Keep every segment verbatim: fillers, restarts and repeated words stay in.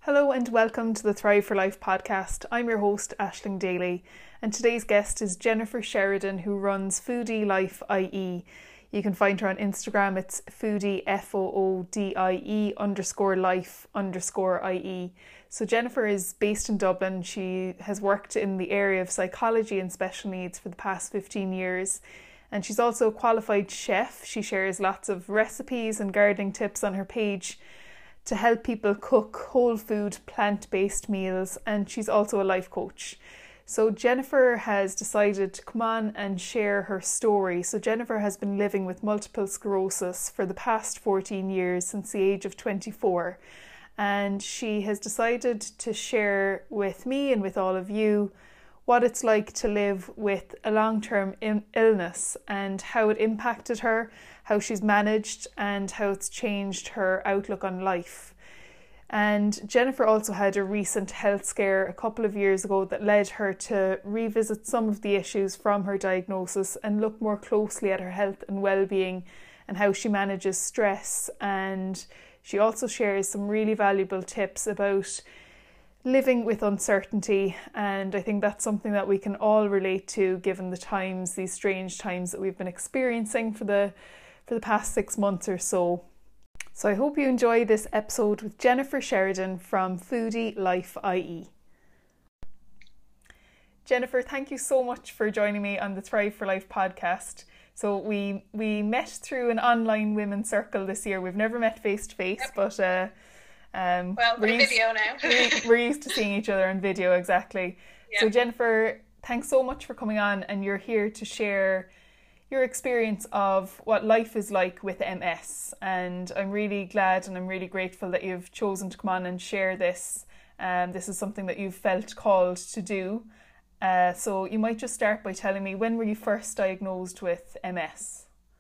Hello and welcome to the Thrive for Life podcast. I'm your host, Aisling Daly, and today's guest is Jennifer Sheridan, who runs Foodie Life dot I E. You can find her on Instagram, it's foodie, F O O D I E underscore life underscore I E. So Jennifer is based in Dublin. She has worked in the area of psychology and special needs for the past fifteen years. And she's also a qualified chef. She shares lots of recipes and gardening tips on her page to help people cook whole food, plant-based meals, and she's also a life coach. So Jennifer has decided to come on and share her story. So Jennifer has been living with multiple sclerosis for the past fourteen years, since the age of twenty-four. And she has decided to share with me and with all of you what it's like to live with a long-term illness and how it impacted her, how she's managed, and how it's changed her outlook on life. And Jennifer also had a recent health scare a couple of years ago that led her to revisit some of the issues from her diagnosis and look more closely at her health and well-being and how she manages stress. And she also shares some really valuable tips about living with uncertainty, and I think that's something that we can all relate to given the times, these strange times that we've been experiencing for the for the past six months or so. So I hope you enjoy this episode with Jennifer Sheridan from Foodie Life dot I E. Jennifer, thank you so much for joining me on the Thrive for Life podcast. So we we met through an online women's circle this year. We've never met face to face, but uh Um, well, we're used, video now. we're used to seeing each other on video, exactly. Yeah. So Jennifer, thanks so much for coming on, and you're here to share your experience of what life is like with M S. And I'm really glad and I'm really grateful that you've chosen to come on and share this. Um, this is something that you've felt called to do. Uh, so you might just start by telling me, when were you first diagnosed with M S?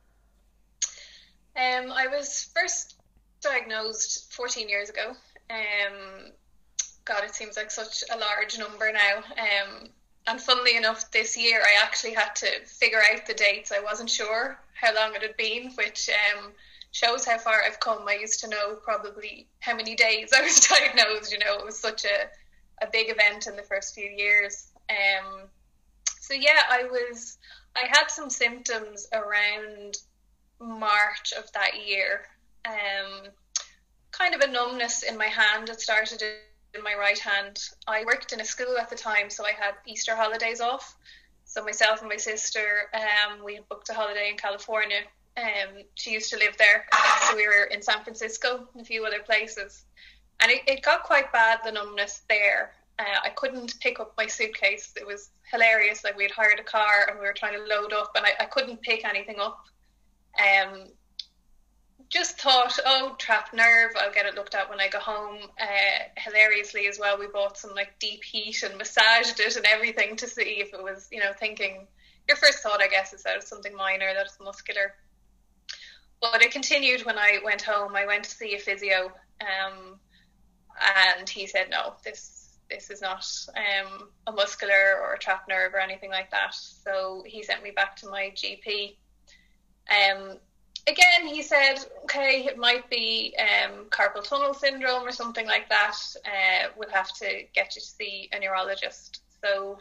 Um, I was first diagnosed fourteen years ago. Um, God, it seems like such a large number now. Um, and funnily enough, this year I actually had to figure out the dates. I wasn't sure how long it had been, which um, shows how far I've come. I used to know probably how many days I was diagnosed. You know, it was such a, a big event in the first few years. Um, so yeah, I was, I had some symptoms around March of that year. Um, kind of a numbness in my hand. It started in my right hand. I worked in a school at the time, so I had Easter holidays off. So myself and my sister, um, we booked a holiday in California. Um, she used to live there, so we were in San Francisco and a few other places. And it, it got quite bad, the numbness there. Uh, I couldn't pick up my suitcase. It was hilarious. Like, we had hired a car and we were trying to load up, and I, I couldn't pick anything up. Um. Just thought, oh, trapped nerve, I'll get it looked at when I go home. Uh, hilariously as well, we bought some like deep heat and massaged it and everything to see if it was, you know, thinking, your first thought, I guess, is that it's something minor, that it's muscular. But it continued when I went home. I went to see a physio, um, and he said, no, this this is not um, a muscular or a trapped nerve or anything like that. So he sent me back to my G P. Um, Again, he said, okay, it might be um, carpal tunnel syndrome or something like that. Uh, we'll have to get you to see a neurologist. So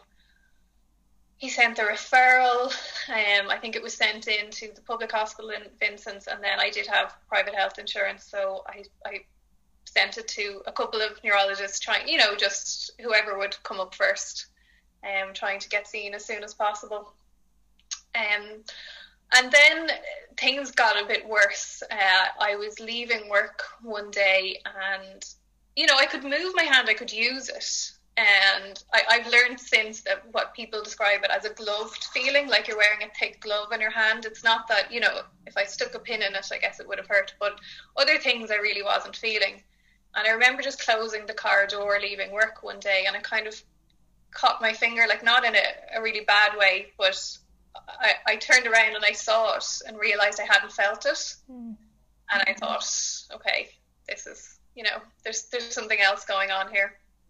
he sent the referral. Um, I think it was sent in to the public hospital in Vincent's, and then I did have private health insurance, so I, I sent it to a couple of neurologists, trying, you know, just whoever would come up first, um, trying to get seen as soon as possible. Um. And then things got a bit worse. Uh, I was leaving work one day and, you know, I could move my hand, I could use it. And I, I've learned since that what people describe it as a gloved feeling, like you're wearing a thick glove in your hand. It's not that, you know, if I stuck a pin in it, I guess it would have hurt. But other things I really wasn't feeling. And I remember just closing the car door, leaving work one day, and I kind of caught my finger, like not in a, a really bad way, but I, I turned around and I saw it and realised I hadn't felt it. Mm. And I thought, okay, this is, you know, there's there's something else going on here.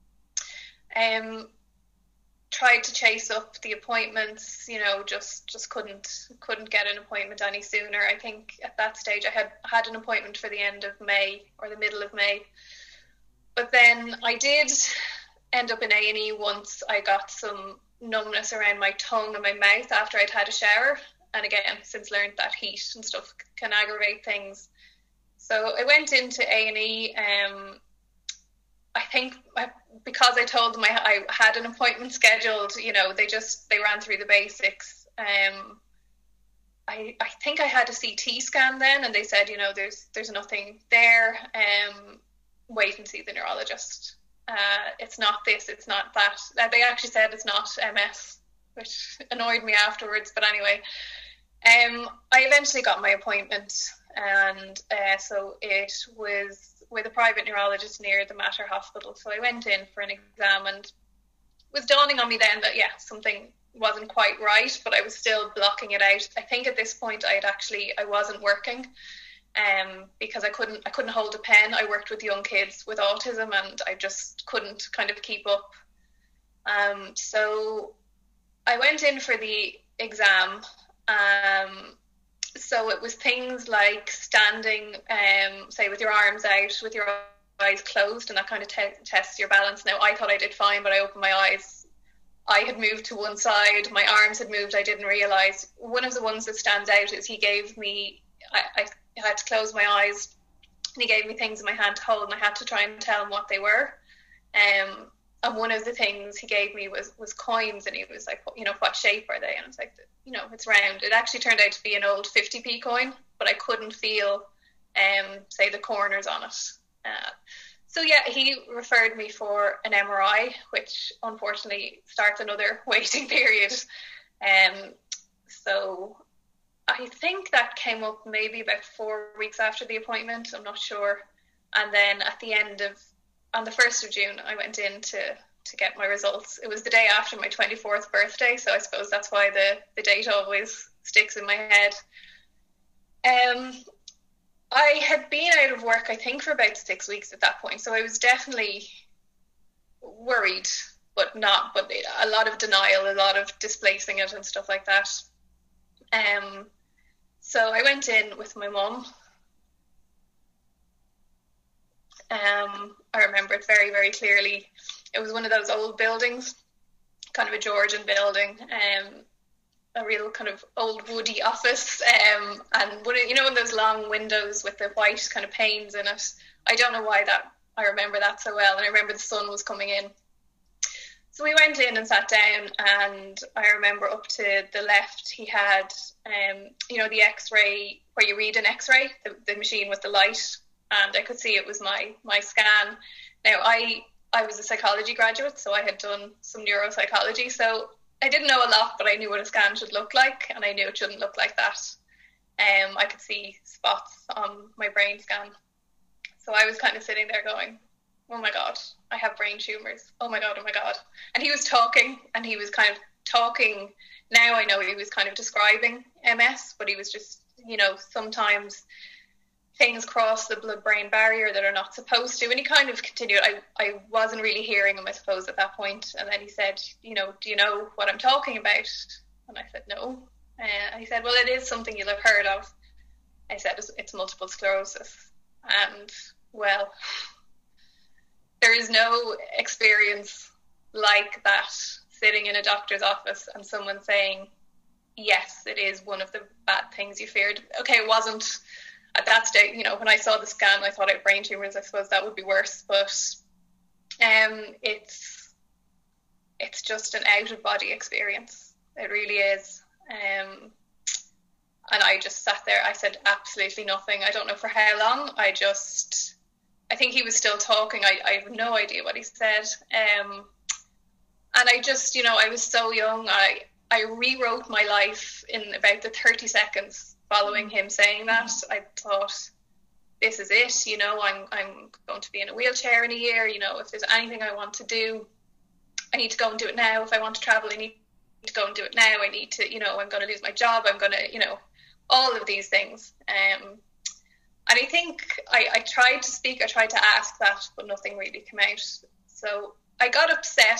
Um, tried to chase up the appointments, you know, just just couldn't couldn't get an appointment any sooner. I think at that stage I had had an appointment for the end of May or the middle of May. but then I did end up in A and E once. I got some numbness around my tongue and my mouth after I'd had a shower. And again, since learned that heat and stuff can aggravate things. So I went into A and E. Um, I think I, because I told them I, I had an appointment scheduled, you know, they just, they ran through the basics. Um, I, I think I had a C T scan then, and they said, you know, there's there's nothing there. Um, wait and see the neurologist. Uh, it's not this, it's not that. Uh, they actually said it's not M S, which annoyed me afterwards. But anyway, um, I eventually got my appointment, and uh, so it was with a private neurologist near the Mater Hospital. So I went in for an exam, and it was dawning on me then that, yeah, something wasn't quite right, but I was still blocking it out. I think at this point I had actually, I wasn't working. Um, because I couldn't, I couldn't hold a pen. I worked with young kids with autism, and I just couldn't kind of keep up. Um, so I went in for the exam. Um, so it was things like standing, um, say with your arms out, with your eyes closed, and that kind of te- tests your balance. Now I thought I did fine, but I opened my eyes. I had moved to one side. My arms had moved. I didn't realise. One of the ones that stands out is he gave me. I. I I had to close my eyes, and he gave me things in my hand to hold, and I had to try and tell him what they were. Um, and one of the things he gave me was, was coins, and he was like, you know, what shape are they? And I was like, you know, it's round. It actually turned out to be an old fifty p coin, but I couldn't feel, um, say, the corners on it. Uh, so yeah, he referred me for an M R I, which unfortunately starts another waiting period. Um, so I think that came up maybe about four weeks after the appointment. I'm not sure. And then at the end of, on the first of June, I went in to, to get my results. It was the day after my twenty-fourth birthday, so I suppose that's why the, the date always sticks in my head. Um, I had been out of work, I think, for about six weeks at that point, so I was definitely worried, but not, but a lot of denial, a lot of displacing it and stuff like that. Um, So I went in with my mum. Um, I remember it very, very clearly. It was one of those old buildings, kind of a Georgian building, um, a real kind of old woody office, um, and one of, you know, one of those long windows with the white kind of panes in it. I don't know why that I remember that so well, and I remember the sun was coming in. So we went in and sat down, and I remember up to the left he had, um, you know, the X-ray, where you read an X-ray, the, the machine with the light, and I could see it was my my scan. Now, I I was a psychology graduate, so I had done some neuropsychology, so I didn't know a lot, but I knew what a scan should look like, and I knew it shouldn't look like that. Um, I could see spots on my brain scan. So I was kind of sitting there going, oh my God, I have brain tumours. Oh my God, oh my God. And he was talking, and he was kind of talking. Now I know he was kind of describing M S, but he was just, you know, sometimes things cross the blood-brain barrier that are not supposed to. And he kind of continued. I, I wasn't really hearing him, I suppose, at that point. And then he said, you know, do you know what I'm talking about? And I said, no. Uh, and he said, well, it is something you'll have heard of. I said, it's, it's multiple sclerosis. And, well, there is no experience like that, sitting in a doctor's office and someone saying, yes, it is one of the bad things you feared. Okay, it wasn't at that stage, you know, when I saw the scan, I thought I had brain tumours. I suppose that would be worse, but um, it's it's just an out-of-body experience. It really is. Um, and I just sat there. I said absolutely nothing. I don't know for how long. I just... I think he was still talking. I, I have no idea what he said. Um, and I just, you know, I was so young. I, I rewrote my life in about the thirty seconds following him saying that. I thought, this is it. You know, I'm, I'm going to be in a wheelchair in a year. You know, if there's anything I want to do, I need to go and do it now. If I want to travel, I need to go and do it now. I need to, you know, I'm going to lose my job. I'm going to, you know, all of these things. Um, And I think I, I tried to speak, I tried to ask that, but nothing really came out. So I got upset,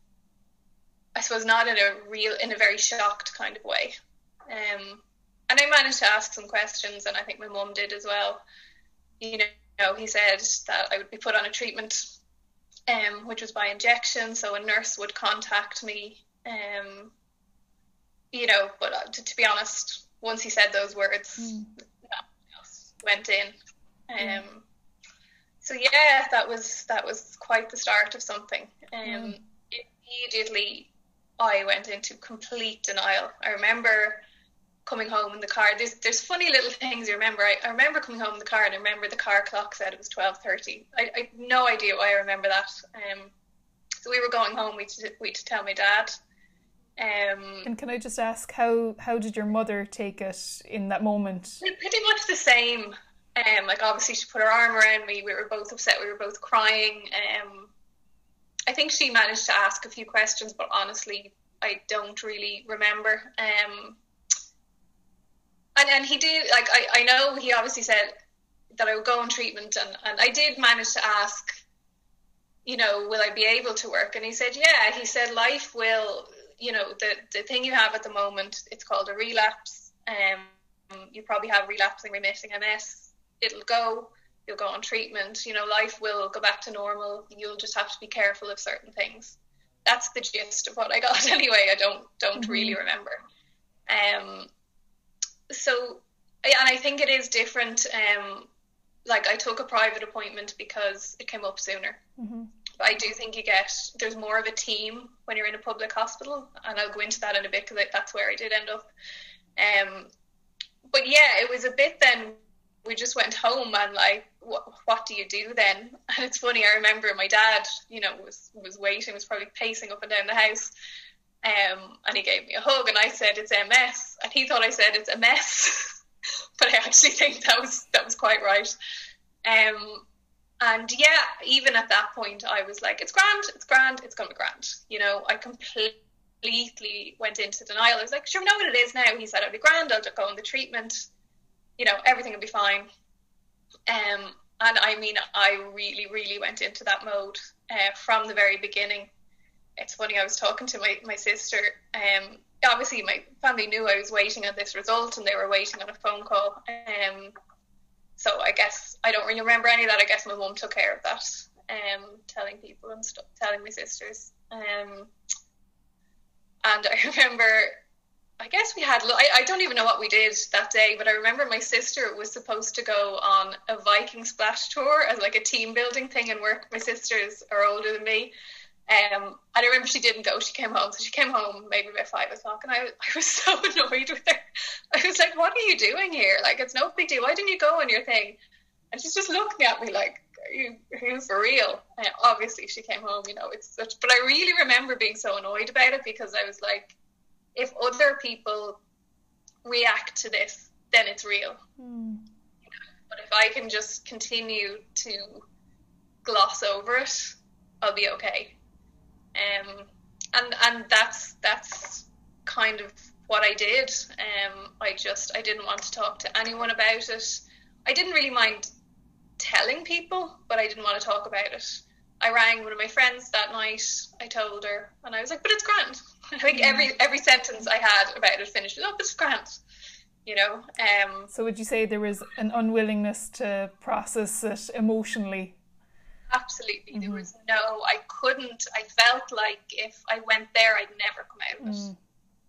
I suppose not in a real, in a very shocked kind of way. Um, and I managed to ask some questions, and I think my mum did as well. You know, he said that I would be put on a treatment um, which was by injection. So a nurse would contact me, um, you know, but uh, to, to be honest, once he said those words, mm. nothing else went in. Um, mm. So yeah, that was that was quite the start of something. Um, mm. Immediately, I went into complete denial. I remember coming home in the car. There's there's funny little things you remember. I, I remember coming home in the car, and I remember the car clock said it was twelve thirty. I, I have no idea why I remember that. Um, so we were going home. We to, we to tell my dad. Um, and can I just ask, how how did your mother take it in that moment? Pretty much the same. Um, like obviously she put her arm around me. We were both upset. We were both crying. Um, I think she managed to ask a few questions, but honestly, I don't really remember. Um, and and he did, like I, I know he obviously said that I would go on treatment, and, and I did manage to ask, you know, will I be able to work? And he said, yeah. He said life will, you know, the the thing you have at the moment, it's called a relapse. Um, you probably have relapsing remitting M S. It'll go, you'll go on treatment, you know, life will go back to normal. You'll just have to be careful of certain things. That's the gist of what I got anyway. I don't don't mm-hmm. really remember. Um, so, and I think it is different. Um, like I took a private appointment because it came up sooner. Mm-hmm. But I do think you get, there's more of a team when you're in a public hospital, and I'll go into that in a bit because that's where I did end up. Um, but yeah, it was a bit then. We just went home and like, what, what do you do then? And it's funny, I remember my dad, you know, was, was waiting, was probably pacing up and down the house. Um, and he gave me a hug, and I said, it's M S. And he thought I said it's a mess. But I actually think that was, that was quite right. Um, and yeah, even at that point, I was like, it's grand, it's grand, it's going to be grand. You know, I completely went into denial. I was like, sure, know what it is now. He said, I'll be grand, I'll just go on the treatment. You know, everything will be fine. Um, and I mean, I really, really went into that mode uh, from the very beginning. It's funny, I was talking to my, my sister. Um, obviously, my family knew I was waiting on this result, and they were waiting on a phone call. Um, so I guess, I don't really remember any of that. I guess my mum took care of that, um, telling people and stuff, telling my sisters. Um, and I remember... I guess we had, I, I don't even know what we did that day, but I remember my sister was supposed to go on a Viking splash tour as like a team building thing and work. My sisters are older than me. Um, and I remember she didn't go, she came home. So she came home maybe about five o'clock, and I, I was so annoyed with her. I was like, what are you doing here? Like, it's no big deal. Why didn't you go on your thing? And she's just looking at me like, are you, are you for real? And obviously she came home, you know, it's such, but I really remember being so annoyed about it, because I was like, if other people react to this, then it's real. Mm. But if I can just continue to gloss over it, I'll be okay. Um, and and that's that's kind of what I did. Um, I just I didn't want to talk to anyone about it. I didn't really mind telling people, but I didn't want to talk about it. I rang one of my friends that night. I told her, and I was like, "But it's grand." I think every every sentence I had about it finished with, "Oh, but it's grand," you know. Um, so would you say there was an unwillingness to process it emotionally? Absolutely. Mm-hmm. There was no, I couldn't, I felt like if I went there, I'd never come out of it. Mm.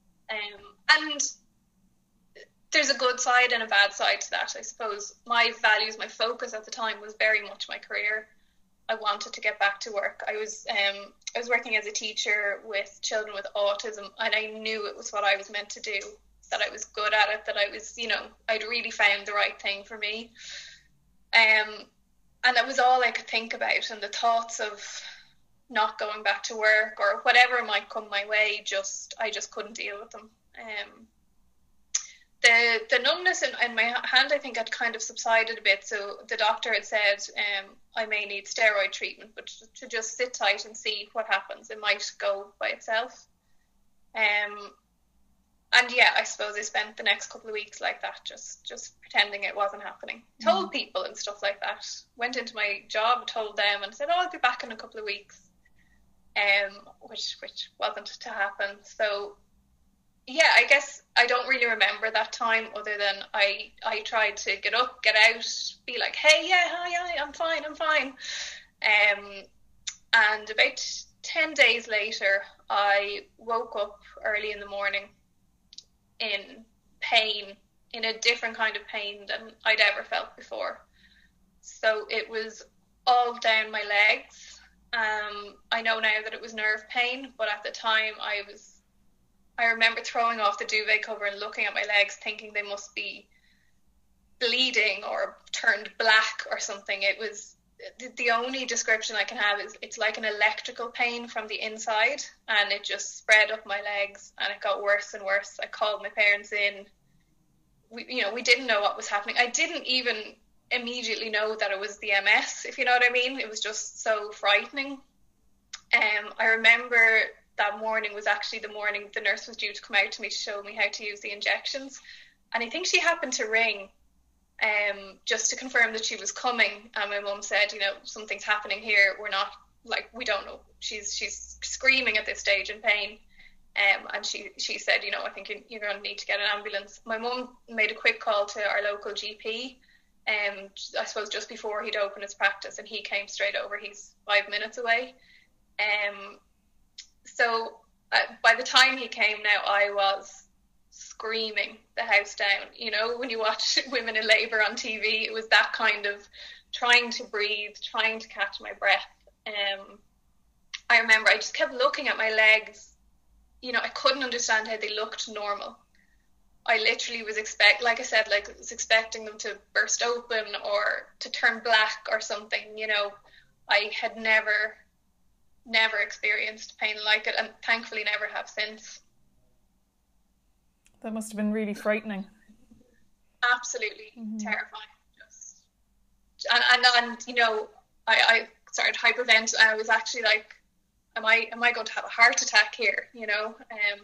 Um, and there's a good side and a bad side to that. I suppose my values, my focus at the time was very much my career. I wanted to get back to work. I was um I was working as a teacher with children with autism, and I knew it was what I was meant to do, that I was good at it, that I was, you know, I'd really found the right thing for me. Um, and that was all I could think about, and the thoughts of not going back to work or whatever might come my way, just I just couldn't deal with them. Um, The the numbness in, in my hand, I think, had kind of subsided a bit. So the doctor had said um, I may need steroid treatment, but to, to just sit tight and see what happens. It might go by itself. Um, and yeah, I suppose I spent the next couple of weeks like that, just, just pretending it wasn't happening. Mm. Told people and stuff like that. Went into my job, told them, and said, "Oh, I'll be back in a couple of weeks," um, which which wasn't to happen. So yeah, I guess I don't really remember that time, other than I I tried to get up, get out, be like, "Hey, yeah, hi, hi, I'm fine, I'm fine." Um, And about ten days later, I woke up early in the morning in pain, in a different kind of pain than I'd ever felt before. So it was all down my legs. Um, I know now that it was nerve pain, but at the time I was, I remember throwing off the duvet cover and looking at my legs thinking they must be bleeding or turned black or something. It was, the only description I can have is it's like an electrical pain from the inside, and it just spread up my legs and it got worse and worse. I called my parents in. We, you know, we didn't know what was happening. I didn't even immediately know that it was the M S, if you know what I mean. It was just so frightening. Um, I remember that morning was actually the morning the nurse was due to come out to me to show me how to use the injections. And I think she happened to ring um, just to confirm that she was coming. And my mum said, you know, something's happening here. We're not, like, we don't know. She's she's screaming at this stage in pain. Um, and she, she said, you know, I think you're, you're going to need to get an ambulance. My mum made a quick call to our local G P, um, I suppose just before he'd open his practice, and he came straight over. He's five minutes away. Um, so uh, by the time he came now, I was screaming the house down. You know, when you watch women in labour on T V, it was that kind of trying to breathe, trying to catch my breath. Um, I remember I just kept looking at my legs. You know, I couldn't understand how they looked normal. I literally was expect, like I said, like I was expecting them to burst open or to turn black or something. You know, I had never, never experienced pain like it, and thankfully never have since. That must have been really frightening. Absolutely mm-hmm. terrifying. Just and, and and you know, I I started hypervent. I was actually like, am I am I going to have a heart attack here? You know, um,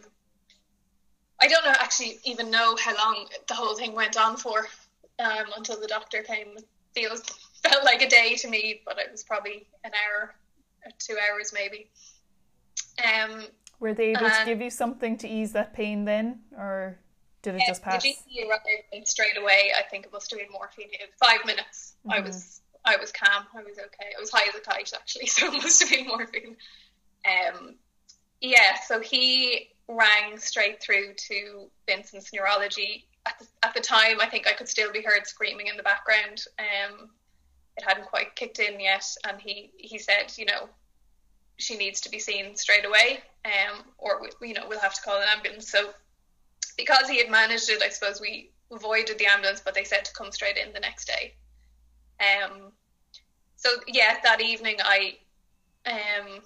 I don't know actually even know how long the whole thing went on for, um, until the doctor came. It feels felt like a day to me, but it was probably an hour or two hours maybe. Um, Were they able to give you something to ease that pain then, or did it just pass? The G P arrived straight away. I think it must have been morphine. In five minutes, mm-hmm. I was I was calm. I was okay. I was high as a kite actually, so it must have been morphine. Um, yeah, so he rang straight through to Vincent's neurology. At the, at the time, I think I could still be heard screaming in the background. Um, it hadn't quite kicked in yet, and he, he said, you know, she needs to be seen straight away, um, or we, you know, we'll have to call an ambulance. So because he had managed it, I suppose we avoided the ambulance, but they said to come straight in the next day. Um, so yeah, that evening I, um.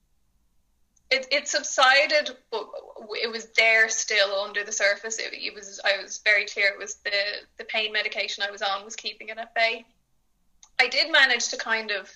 It it subsided, but it was there still under the surface. It, it was I was very clear it was the, the pain medication I was on was keeping it at bay. I did manage to kind of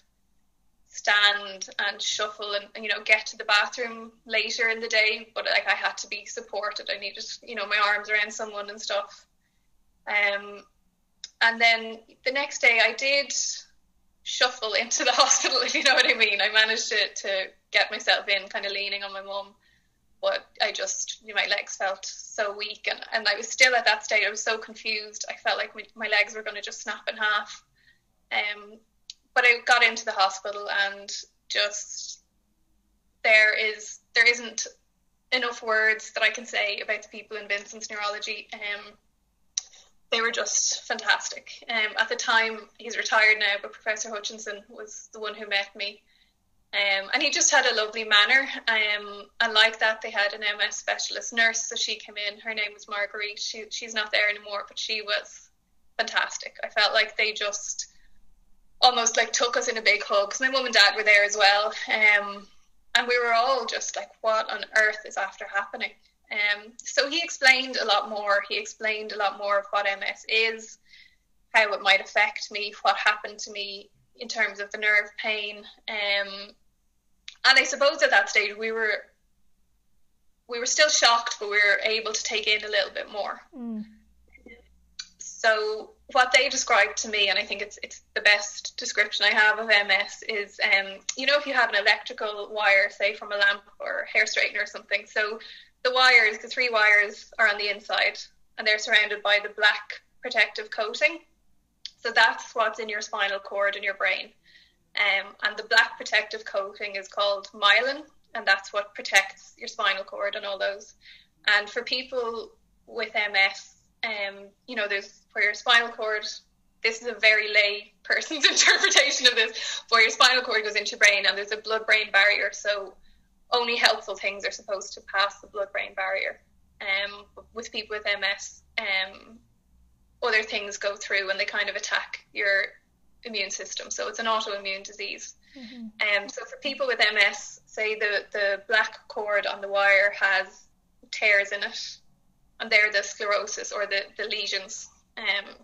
stand and shuffle and, you know, get to the bathroom later in the day, but like I had to be supported. I needed, you know, my arms around someone and stuff. Um, and then the next day I did shuffle into the hospital, if you know what I mean. I managed to, to get myself in, kind of leaning on my mum, but I just, you know, my legs felt so weak, and, and I was still at that state. I was so confused. I felt like my, my legs were going to just snap in half. Um, but I got into the hospital, and just there is there isn't enough words that I can say about the people in Vincent's neurology. Um, They were just fantastic. Um, at the time, he's retired now, but Professor Hutchinson was the one who met me. Um, and he just had a lovely manner. Um, and like that, they had an M S specialist nurse. So she came in. Her name was Marguerite. She, she's not there anymore, but she was fantastic. I felt like they just almost like took us in a big hug. Because my mum and dad were there as well. Um, and we were all just like, what on earth is after happening? Um, so he explained a lot more. He explained a lot more of what M S is, how it might affect me, what happened to me in terms of the nerve pain. Um, and I suppose at that stage we were we were still shocked, but we were able to take in a little bit more. Mm. So what they described to me, and I think it's it's the best description I have of M S, is, um, you know, if you have an electrical wire, say from a lamp or hair straightener or something, so the wires, the three wires are on the inside and they're surrounded by the black protective coating. So that's what's in your spinal cord and your brain. Um, and the black protective coating is called myelin, and that's what protects your spinal cord and all those. And for people with M S, um, you know, there's for your spinal cord, this is a very lay person's interpretation of this, where your spinal cord goes into your brain and there's a blood-brain barrier, so only helpful things are supposed to pass the blood-brain barrier. Um, with people with M S, um, other things go through and they kind of attack your immune system. So it's an autoimmune disease. Mm-hmm. Um, so for people with M S, say the, the black cord on the wire has tears in it, and they're the sclerosis or the, the lesions. Um,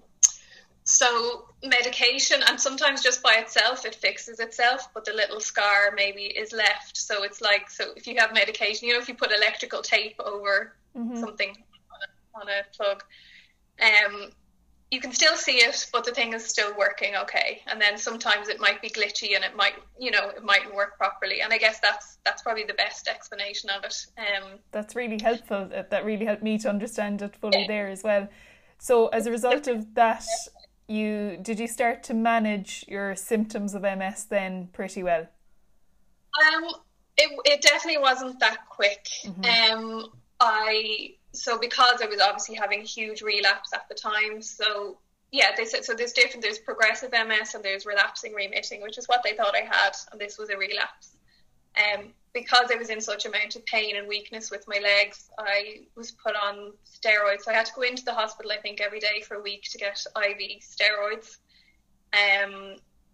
so medication, and sometimes just by itself it fixes itself, but the little scar maybe is left. So it's like, so if you have medication, you know, if you put electrical tape over mm-hmm. something on a, on a plug, um, you can still see it, but the thing is still working okay. And then sometimes it might be glitchy and it might, you know, it mightn't work properly. And I guess that's that's probably the best explanation of it. Um, that's really helpful. That really helped me to understand it fully yeah. there as well. So as a result of that, you did you start to manage your symptoms of M S then pretty well? Um, it it definitely wasn't that quick. Mm-hmm. Um, I. So because I was obviously having a huge relapse at the time, so yeah, they said, so there's different, there's progressive M S and there's relapsing remitting, which is what they thought I had, and this was a relapse. Um, because I was in such amount of pain and weakness with my legs, I was put on steroids. So I had to go into the hospital, I think, every day for a week to get I V steroids. Um,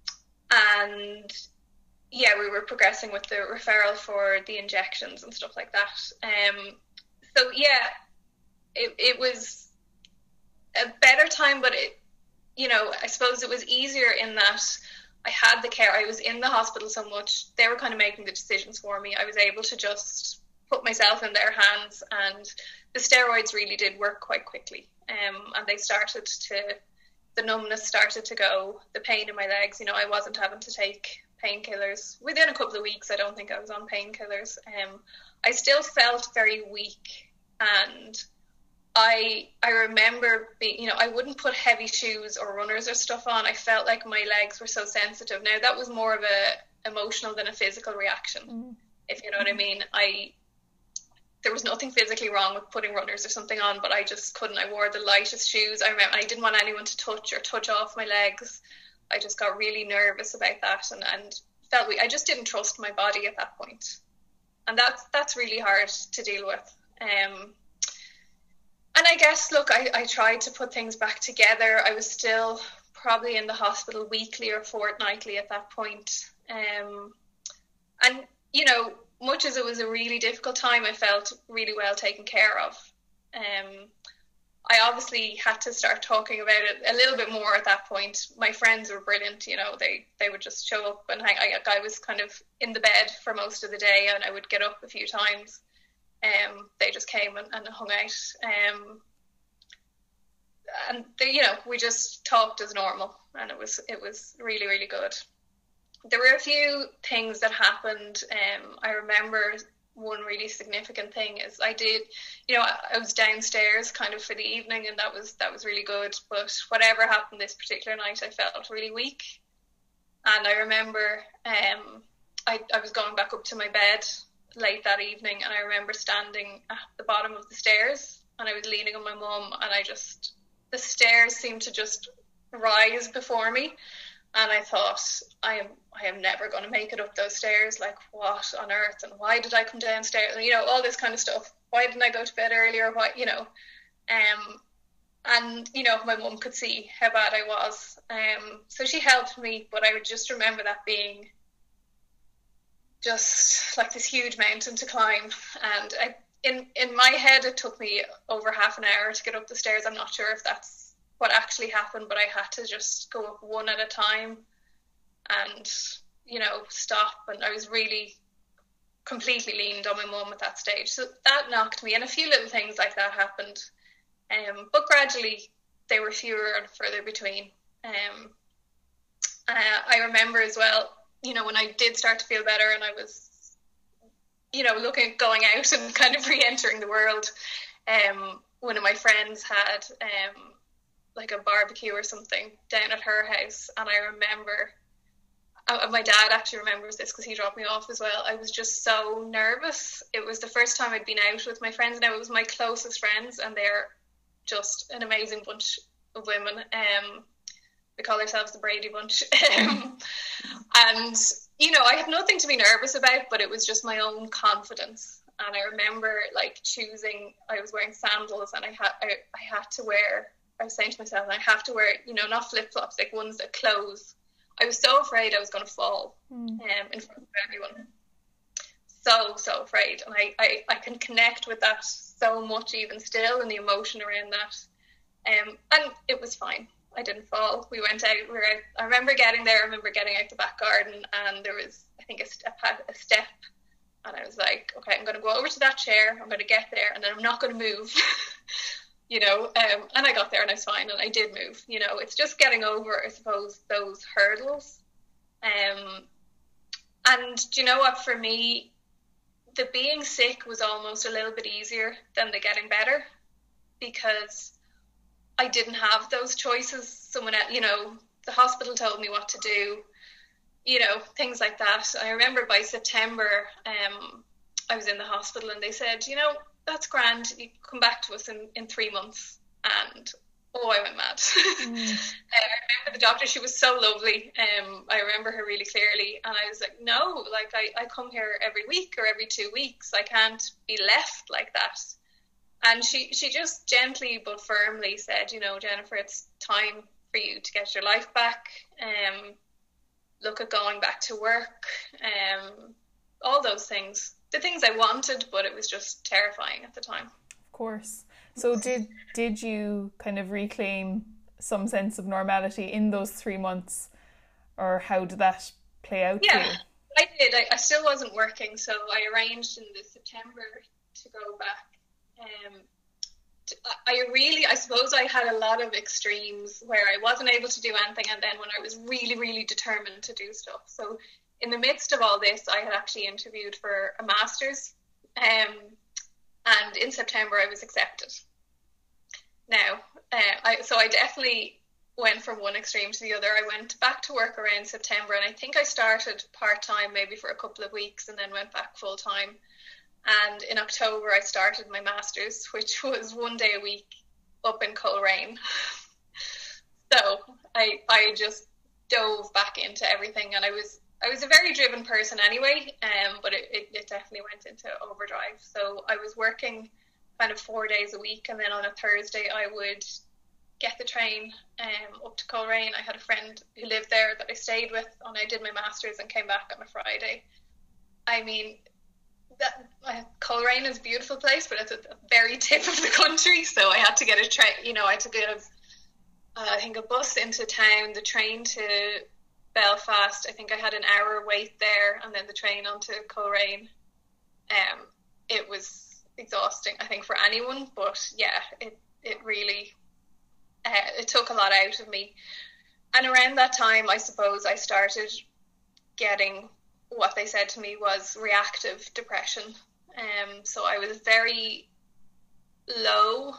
and yeah, we were progressing with the referral for the injections and stuff like that. Um, so yeah, It, it was a better time, but it, you know, I suppose it was easier in that I had the care. I was in the hospital so much. They were kind of making the decisions for me. I was able to just put myself in their hands, and the steroids really did work quite quickly. Um, and they started to, the numbness started to go, the pain in my legs, you know, I wasn't having to take painkillers. Within a couple of weeks, I don't think I was on painkillers. Um, I still felt very weak, and I I remember being, you know, I wouldn't put heavy shoes or runners or stuff on. I felt like my legs were so sensitive. Now that was more of a emotional than a physical reaction, mm. if you know what I mean. I there was nothing physically wrong with putting runners or something on, but I just couldn't. I wore the lightest shoes. I remember I didn't want anyone to touch or touch off my legs. I just got really nervous about that, and, and felt we I just didn't trust my body at that point. And that's that's really hard to deal with. Um And I guess, look, I, I tried to put things back together. I was still probably in the hospital weekly or fortnightly at that point. Um, and, you know, much as it was a really difficult time, I felt really well taken care of. Um, I obviously had to start talking about it a little bit more at that point. My friends were brilliant, you know, they, they would just show up and hang. I, I was kind of in the bed for most of the day, and I would get up a few times. Um, they just came and, and hung out, um, and they, you know, we just talked as normal, and it was it was really really good. There were a few things that happened. Um, I remember one really significant thing is I did, you know, I, I was downstairs kind of for the evening, and that was that was really good. But whatever happened this particular night, I felt really weak, and I remember um, I I was going back up to my bed late that evening, and I remember standing at the bottom of the stairs, and I was leaning on my mum, and I just, the stairs seemed to just rise before me, and I thought, I am I am never going to make it up those stairs. Like, what on earth, and why did I come downstairs, and, you know, all this kind of stuff. Why didn't I go to bed earlier? Why, you know, um, and, you know, my mum could see how bad I was, um, so she helped me, but I would just remember that being just like this huge mountain to climb. And I, in in my head, it took me over half an hour to get up the stairs. I'm not sure if that's what actually happened, but I had to just go up one at a time and, you know, stop. And I was really completely leaned on my mum at that stage. So that knocked me, and a few little things like that happened. Um, but gradually they were fewer and further between. Um, uh, I remember as well, you know, when I did start to feel better and I was, you know, looking at going out and kind of re-entering the world, um, one of my friends had um, like a barbecue or something down at her house, and I remember uh, my dad actually remembers this because he dropped me off as well. I was just so nervous. It was the first time I'd been out with my friends. Now, it was my closest friends, and they're just an amazing bunch of women. Um, we call ourselves the Brady Bunch. Um, and, you know, I had nothing to be nervous about, but it was just my own confidence. And I remember, like, choosing, I was wearing sandals, and I had I, I had to wear, I was saying to myself, I have to wear, you know, not flip-flops, like ones that close. I was so afraid I was going to fall mm. um, in front of everyone. So, so afraid. And I, I, I can connect with that so much even still, and the emotion around that. Um, and it was fine. I didn't fall. We went out. We were out. I remember getting there. I remember getting out the back garden, and there was, I think, a step, a step. And I was like, okay, I'm going to go over to that chair. I'm going to get there, and then I'm not going to move. You know, um, and I got there and I was fine, and I did move. You know, it's just getting over, I suppose, those hurdles. Um, and do you know what, for me, the being sick was almost a little bit easier than the getting better, because I didn't have those choices. Someone else, you know, the hospital told me what to do, you know, things like that. I remember by September, um, I was in the hospital, and they said, you know, that's grand, you come back to us in, in three months. And oh, I went mad. Mm. uh, I remember the doctor, she was so lovely. Um, I remember her really clearly, and I was like, no, like I, I come here every week or every two weeks. I can't be left like that. And she, she just gently but firmly said, you know, Jennifer, it's time for you to get your life back. Um, look at going back to work. Um, all those things. The things I wanted, but it was just terrifying at the time. Of course. So did did you kind of reclaim some sense of normality in those three months, or how did that play out yeah, for you? I did. I, I still wasn't working, so I arranged in the September to go back. Um, to, I really, I suppose I had a lot of extremes where I wasn't able to do anything, and then when I was really, really determined to do stuff. So in the midst of all this, I had actually interviewed for a master's, um, and in September I was accepted. Now, uh, I, so I definitely went from one extreme to the other. I went back to work around September, and I think I started part-time maybe for a couple of weeks, and then went back full-time. And in October I started my master's, which was one day a week up in Coleraine. So I I just dove back into everything, and I was I was a very driven person anyway, um, but it, it, it definitely went into overdrive. So I was working kind of four days a week, and then on a Thursday I would get the train um, up to Coleraine. I had a friend who lived there that I stayed with, and I did my master's and came back on a Friday. I mean, that uh, Coleraine is a beautiful place, but it's at the very tip of the country, so I had to get a train, you know, I had to get a, uh, I think a bus into town, the train to Belfast. I think I had an hour wait there, and then the train onto Coleraine. Um, it was exhausting, I think, for anyone, but yeah, it, it really, uh, it took a lot out of me. And around that time, I suppose I started getting what they said to me was reactive depression. Um, so I was very low,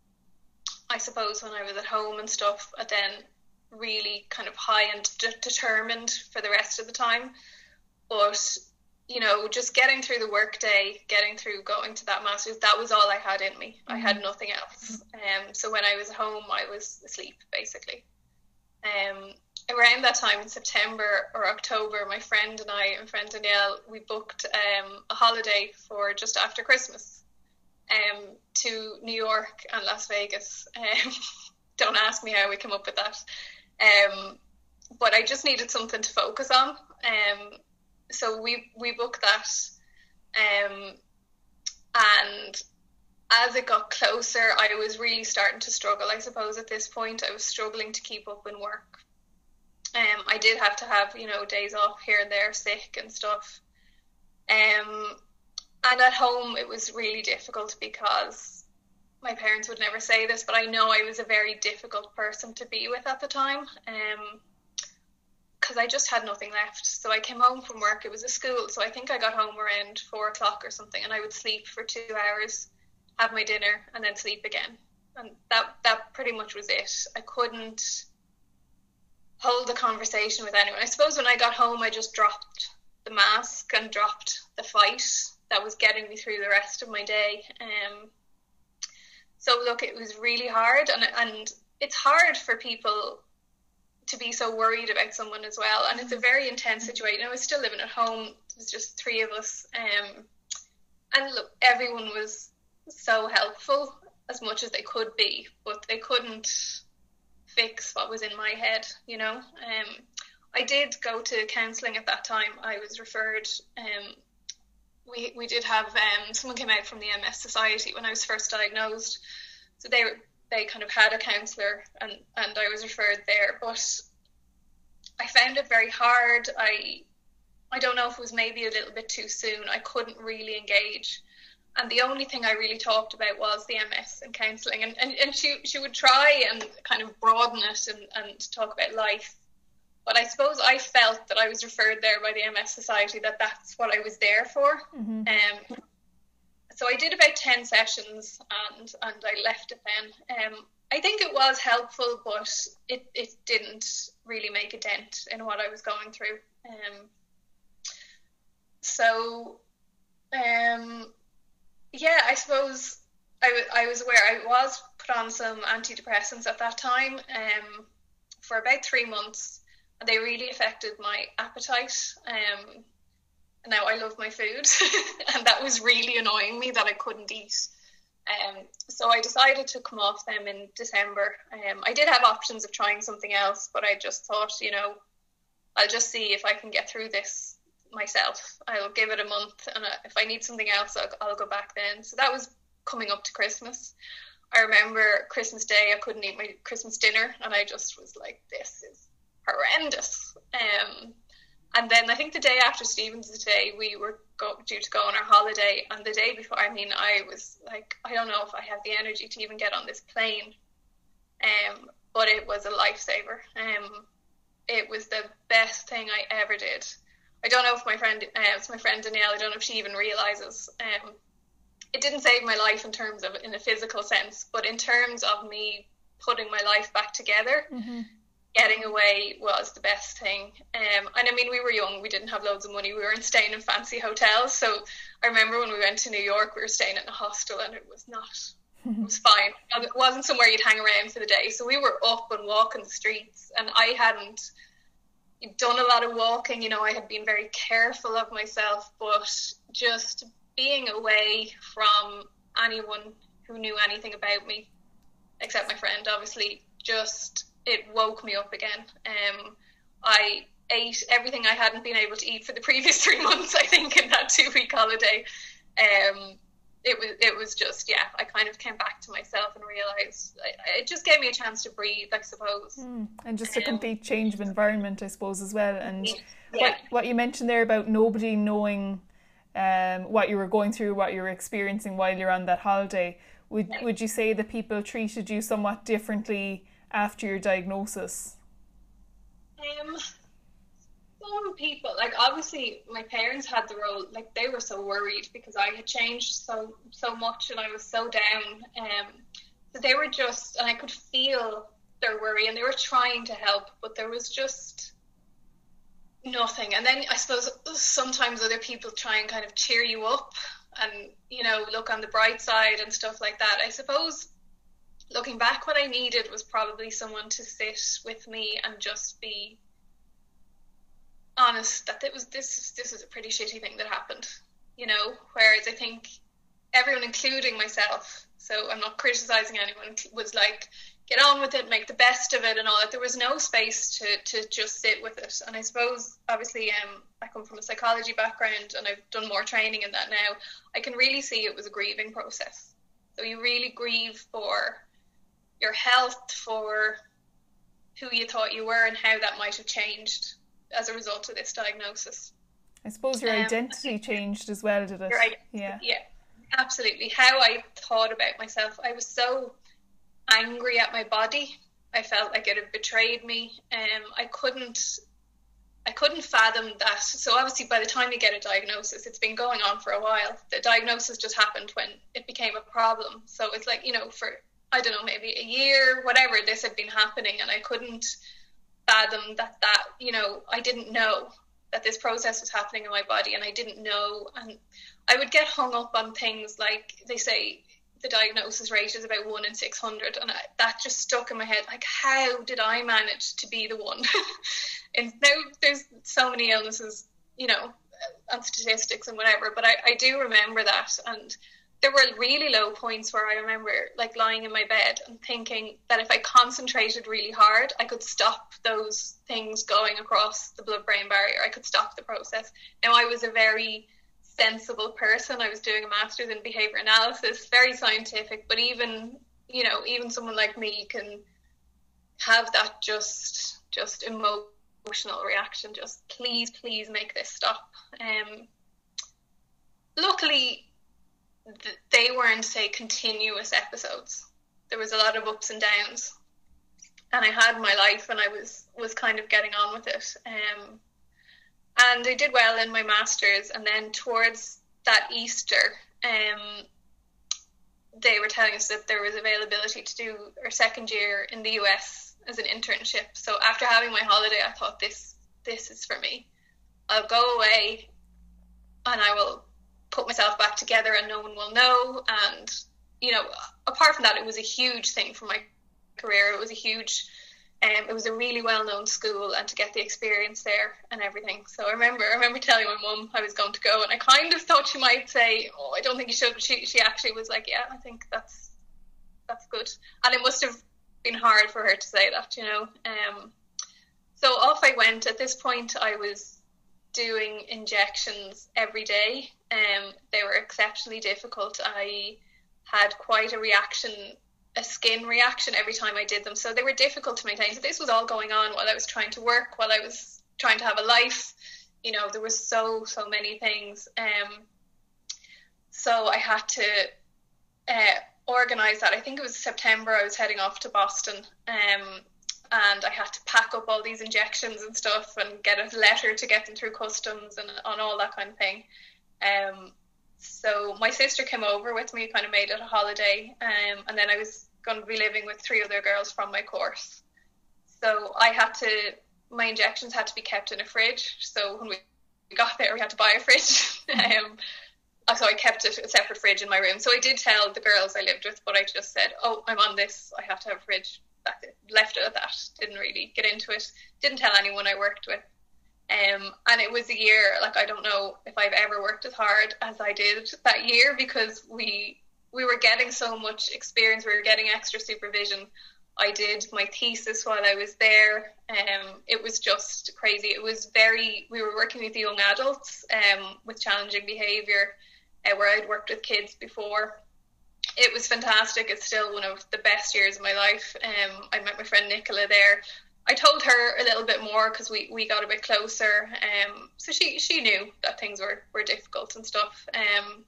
I suppose, when I was at home and stuff, and then really kind of high and de- determined for the rest of the time. But, you know, just getting through the workday, getting through going to that master's, that was all I had in me. Mm-hmm. I had nothing else. Um, so when I was home, I was asleep, basically. Um, around that time in September or October, my friend and I, and friend Danielle, we booked um, a holiday for just after Christmas um, to New York and Las Vegas. Um, don't ask me how we came up with that. Um, but I just needed something to focus on. Um, so we, we booked that. Um, and as it got closer, I was really starting to struggle, I suppose, at this point. I was struggling to keep up in work. Um, I did have to have, you know, days off here and there, sick and stuff. Um, and at home, it was really difficult because my parents would never say this, but I know I was a very difficult person to be with at the time, um, because I just had nothing left. So I came home from work. It was a school, so I think I got home around four o'clock or something, and I would sleep for two hours, have my dinner, and then sleep again. And that that pretty much was it. I couldn't hold a conversation with anyone. I suppose when I got home, I just dropped the mask and dropped the fight that was getting me through the rest of my day. Um, so look, it was really hard, and and it's hard for people to be so worried about someone as well. And it's a very intense situation. I was still living at home. It was just three of us. Um, and look, everyone was so helpful as much as they could be, but they couldn't fix what was in my head, you know. Um, I did go to counselling at that time. I was referred. Um, we we did have um, someone came out from the M S Society when I was first diagnosed, so they were they kind of had a counsellor, and and I was referred there. But I found it very hard. I I don't know if it was maybe a little bit too soon. I couldn't really engage. And the only thing I really talked about was the M S and counselling. And, and, and she, she would try and kind of broaden it and, and talk about life. But I suppose I felt that I was referred there by the M S Society, that that's what I was there for. Mm-hmm. Um, so I did about ten sessions and, and I left it then. Um, I think it was helpful, but it, it didn't really make a dent in what I was going through. Um, so... Um, Yeah, I suppose I, w- I was aware. I was put on some antidepressants at that time um, for about three months, and they really affected my appetite. Um, now I love my food, and that was really annoying me that I couldn't eat. Um, so I decided to come off them in December. Um, I did have options of trying something else, but I just thought, you know, I'll just see if I can get through this myself. I'll give it a month, and if I need something else, I'll, I'll go back then. So that was coming up to Christmas. I remember Christmas Day, I couldn't eat my Christmas dinner, and I just was like, this is horrendous. Um, and then I think the day after Stephen's Day, we were go, due to go on our holiday, and the day before, I mean, I was like, I don't know if I have the energy to even get on this plane. Um, but it was a lifesaver. Um, it was the best thing I ever did. I don't know if my friend, uh, it's my friend Danielle, I don't know if she even realises. Um, it didn't save my life in terms of, in a physical sense, but in terms of me putting my life back together, mm-hmm. getting away was the best thing. Um, and I mean, we were young, we didn't have loads of money, we weren't staying in fancy hotels. So I remember when we went to New York, we were staying in a hostel, and it was not, it was fine. It wasn't somewhere you'd hang around for the day. So we were up and walking the streets, and I hadn't done a lot of walking, you know, I had been very careful of myself, but just being away from anyone who knew anything about me, except my friend, obviously, just, it woke me up again. Um, I ate everything I hadn't been able to eat for the previous three months, I think, in that two-week holiday. Um, it was, it was just, yeah, I kind of came back to myself and realised I, it just gave me a chance to breathe, I suppose. Mm, and just a um, complete change of environment, I suppose, as well. And yeah. what, what you mentioned there about nobody knowing um, what you were going through, what you were experiencing while you're on that holiday, would, yeah. would you say that people treated you somewhat differently after your diagnosis? Um... Some people, like obviously my parents had the role, like they were so worried because I had changed so so much and I was so down. Um, so they were just, and I could feel their worry, and they were trying to help, but there was just nothing. And then I suppose sometimes other people try and kind of cheer you up and, you know, look on the bright side and stuff like that. I suppose looking back, what I needed was probably someone to sit with me and just be honest that it was this this was a pretty shitty thing that happened, you know. Whereas I think everyone, including myself, so I'm not criticizing anyone, was like, get on with it, make the best of it and all that. There was no space to to just sit with it. And I suppose obviously um I come from a psychology background and I've done more training in that now. I can really see it was a grieving process. So you really grieve for your health, for who you thought you were and how that might have changed as a result of this diagnosis. I suppose your um, identity changed as well, did it? Right. Yeah. Yeah, absolutely. How I thought about myself. I was so angry at my body. I felt like it had betrayed me. Um, I couldn't I couldn't fathom that. So obviously by the time you get a diagnosis, it's been going on for a while. The diagnosis just happened when it became a problem. So it's like, you know, for, I don't know, maybe a year, whatever, this had been happening, and I couldn't fathom that that, you know, I didn't know that this process was happening in my body, and I didn't know. And I would get hung up on things like, they say the diagnosis rate is about one in six hundred, and I, that just stuck in my head. Like, how did I manage to be the one? And now there's so many illnesses, you know, and statistics and whatever, but I, I do remember that. And there were really low points where I remember like lying in my bed and thinking that if I concentrated really hard, I could stop those things going across the blood-brain barrier. I could stop the process. Now, I was a very sensible person. I was doing a master's in behavior analysis, very scientific, but even, you know, even someone like me can have that just just emotional reaction, just please, please make this stop. Um, luckily, th- they weren't, say, continuous episodes. There was a lot of ups and downs, and I had my life, and I was, was kind of getting on with it. Um, and I did well in my master's, and then towards that Easter, um, they were telling us that there was availability to do our second year in the U S as an internship. So after having my holiday, I thought, this this is for me. I'll go away and I will put myself back together and no one will know. And, you know, apart from that, it was a huge thing for my career. It was a huge, um, it was a really well-known school, and to get the experience there and everything. So I remember, I remember telling my mum I was going to go, and I kind of thought she might say, oh, I don't think you should. But she, she actually was like, yeah, I think that's, that's good. And it must have been hard for her to say that, you know. Um, so off I went. At this point, I was doing injections every day. Um, they were exceptionally difficult. I had quite a reaction, a skin reaction every time I did them. So they were difficult to maintain. So this was all going on while I was trying to work, while I was trying to have a life. You know, there was so, so many things. Um, so I had to uh, organise that. I think it was September. I was heading off to Boston, um, and I had to pack up all these injections and stuff and get a letter to get them through customs and on all that kind of thing. Um, so my sister came over with me, kind of made it a holiday, um, and then I was going to be living with three other girls from my course. So I had to, my injections had to be kept in a fridge. So when we got there, we had to buy a fridge. um, so I kept it, a separate fridge in my room. So I did tell the girls I lived with, but I just said, oh, I'm on this, I have to have a fridge. That's it. Left it at that. Didn't really get into it. Didn't tell anyone I worked with. Um, and it was a year, like, I don't know if I've ever worked as hard as I did that year, because we we were getting so much experience. We were getting extra supervision. I did my thesis while I was there. Um, it was just crazy. It was very, we were working with young adults um, with challenging behaviour, uh, where I'd worked with kids before. It was fantastic. It's still one of the best years of my life. Um, I met my friend Nicola there. I told her a little bit more because we, we got a bit closer. Um, so she, she knew that things were, were difficult and stuff. Um,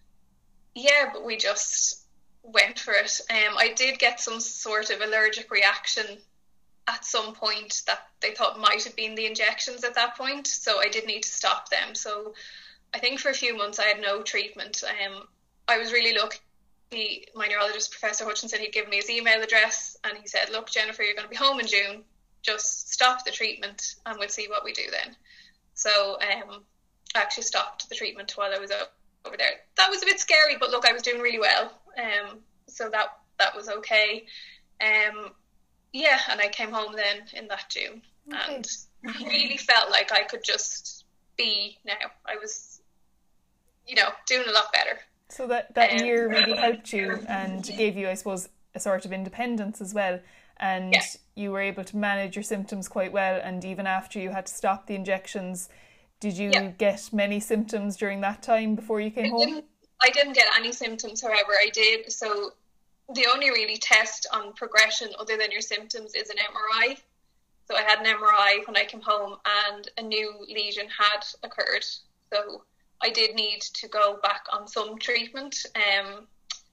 yeah, but we just went for it. Um, I did get some sort of allergic reaction at some point that they thought might have been the injections at that point. So I did need to stop them. So I think for a few months I had no treatment. Um, I was really lucky. He, my neurologist, Professor Hutchinson, he'd given me his email address, and he said, look, Jennifer, you're going to be home in June. Just stop the treatment and we'll see what we do then. So um, I actually stopped the treatment while I was over there. That was a bit scary, but look, I was doing really well. Um, so that that was okay. Um, yeah, and I came home then in that June, okay. And really felt like I could just be now. I was, you know, doing a lot better. So that, that um, year really helped you and gave you, I suppose, a sort of independence as well. And yeah. You were able to manage your symptoms quite well. And even after you had to stop the injections, did you yeah. get many symptoms during that time before you came I home? Didn't, I didn't get any symptoms, however, I did. So the only really test on progression other than your symptoms is an M R I. So I had an M R I when I came home, and a new lesion had occurred. So I did need to go back on some treatment. Um,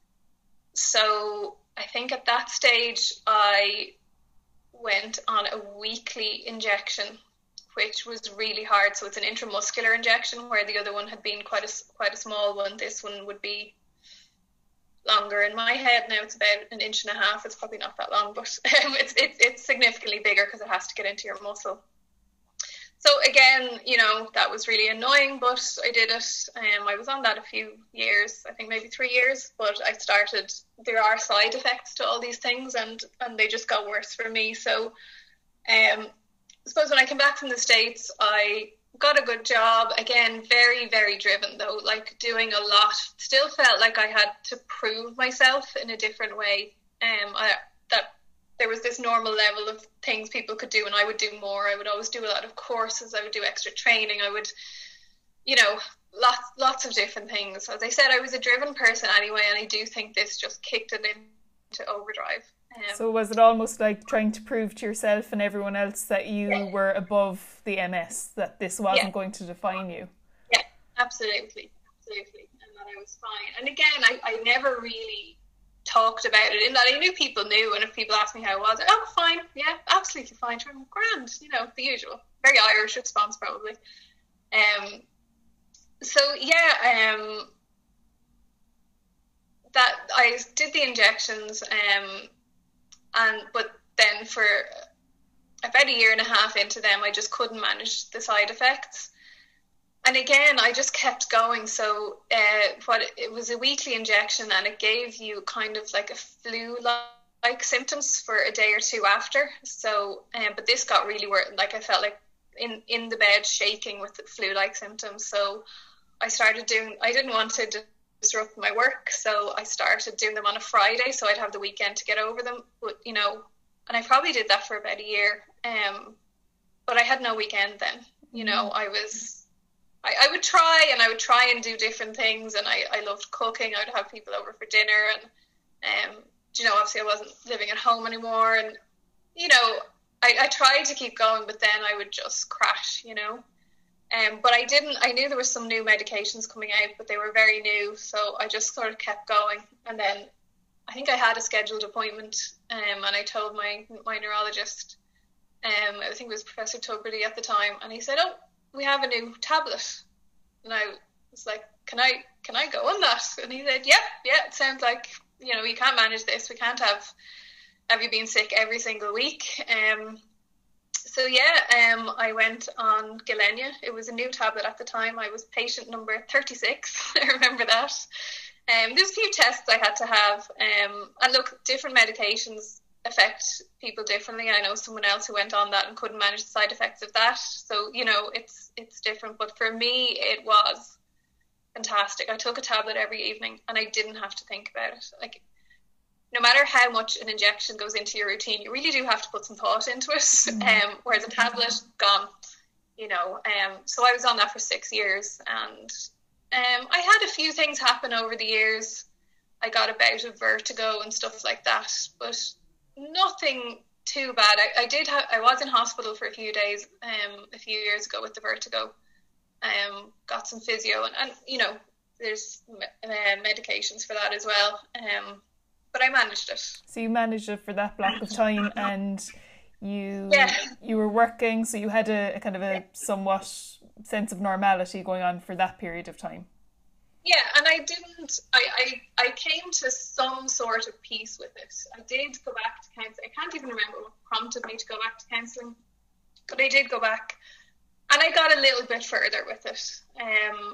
so I think at that stage I went on a weekly injection, which was really hard. So it's an intramuscular injection, where the other one had been quite a, quite a small one. This one would be longer. In my head now, it's about an inch and a half. It's probably not that long, but um, it's, it's it's significantly bigger because it has to get into your muscle. So again, you know, that was really annoying, but I did it. Um, I was on that a few years, I think maybe three years, but I started, there are side effects to all these things, and, and they just got worse for me. So um, I suppose when I came back from the States, I got a good job. Again, very, very driven though, like doing a lot. Still felt like I had to prove myself in a different way. Um, I, that there was this normal level of things people could do, and I would do more. I would always do a lot of courses. I would do extra training. I would, you know, lots, lots of different things. As I said, I was a driven person anyway, and I do think this just kicked it into overdrive. Um, so was it almost like trying to prove to yourself and everyone else that you yeah. were above the M S, that this wasn't yeah. going to define you? Yeah, absolutely, absolutely, and that I was fine. And again, I, I never really talked about it, in that I knew people knew, and if people asked me how I was, I, oh, fine, yeah, absolutely fine, I'm grand, you know, the usual, very Irish response probably. Um, so yeah, um, that I did the injections, um, and but then for about a year and a half into them, I just couldn't manage the side effects. And again, I just kept going. So uh, what it was a weekly injection, and it gave you kind of like a flu-like symptoms for a day or two after. So, um, but this got really worse. Like I felt like in, in the bed shaking with the flu-like symptoms. So I started doing, I didn't want to disrupt my work. So I started doing them on a Friday, so I'd have the weekend to get over them. But, you know, and I probably did that for about a year. Um, but I had no weekend then. You know, I was... I, I would try and I would try and do different things, and I, I loved cooking. I would have people over for dinner, and um, you know, obviously I wasn't living at home anymore, and you know, I, I tried to keep going, but then I would just crash, you know. Um, but I didn't. I knew there were some new medications coming out, but they were very new, so I just sort of kept going. And then I think I had a scheduled appointment, um, and I told my my neurologist, um, I think it was Professor Tubridy at the time, and he said, "Oh, we have a new tablet." And I was like, can I can I go on that? And he said, yeah, yeah, it sounds like, you know, you can't manage this. We can't have have you been sick every single week. Um, so yeah, um, I went on Gilenya. It was a new tablet at the time. I was patient number thirty-six. I remember that. Um, there's a few tests I had to have. Um, and look, different medications affect people differently. I know someone else who went on that and couldn't manage the side effects of that. So, you know, it's it's different. But for me, it was fantastic. I took a tablet every evening and I didn't have to think about it. Like, no matter how much an injection goes into your routine, you really do have to put some thought into it. Mm-hmm. Um, whereas a tablet, gone, you know. Um, so I was on that for six years. And um, I had a few things happen over the years. I got a bout of vertigo and stuff like that. But nothing too bad. I, I did have, I was in hospital for a few days um a few years ago with the vertigo. Um got some physio, and, and you know, there's uh, medications for that as well. Um but I managed it. So you managed it for that block of time, and you yeah. you were working, so you had a, a kind of a somewhat sense of normality going on for that period of time. Yeah, and I didn't, I, I, I came to some sort of peace with it. I did go back to counselling. I can't even remember what prompted me to go back to counselling, but I did go back, and I got a little bit further with it. Um,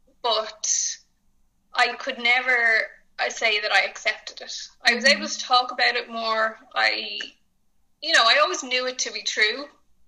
but I could never I say that I accepted it. I was able to talk about it more. I, you know, I always knew it to be true,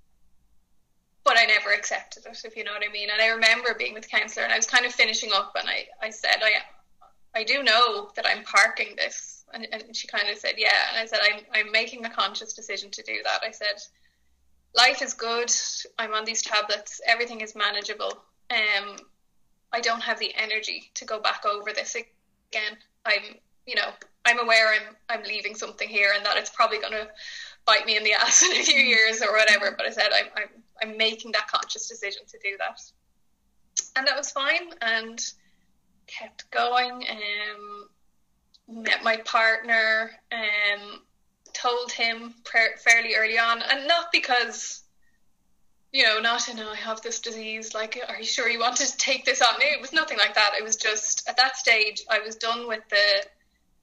but I never accepted it, if you know what I mean. And I remember being with the counsellor, and I was kind of finishing up, and I, I said, I I do know that I'm parking this. And, and she kind of said, yeah. And I said, I'm, I'm making a conscious decision to do that. I said, life is good. I'm on these tablets. Everything is manageable. Um, I don't have the energy to go back over this again. I'm, you know, I'm aware I'm, I'm leaving something here, and that it's probably going to bite me in the ass in a few years or whatever. But I said, I'm, I'm, I'm making that conscious decision to do that. And that was fine, and kept going. Um, met my partner, um, told him pre- fairly early on, and not because, you know, not in, oh, I have this disease, like, are you sure you want to take this on? It was nothing like that. It was just, at that stage, I was done with the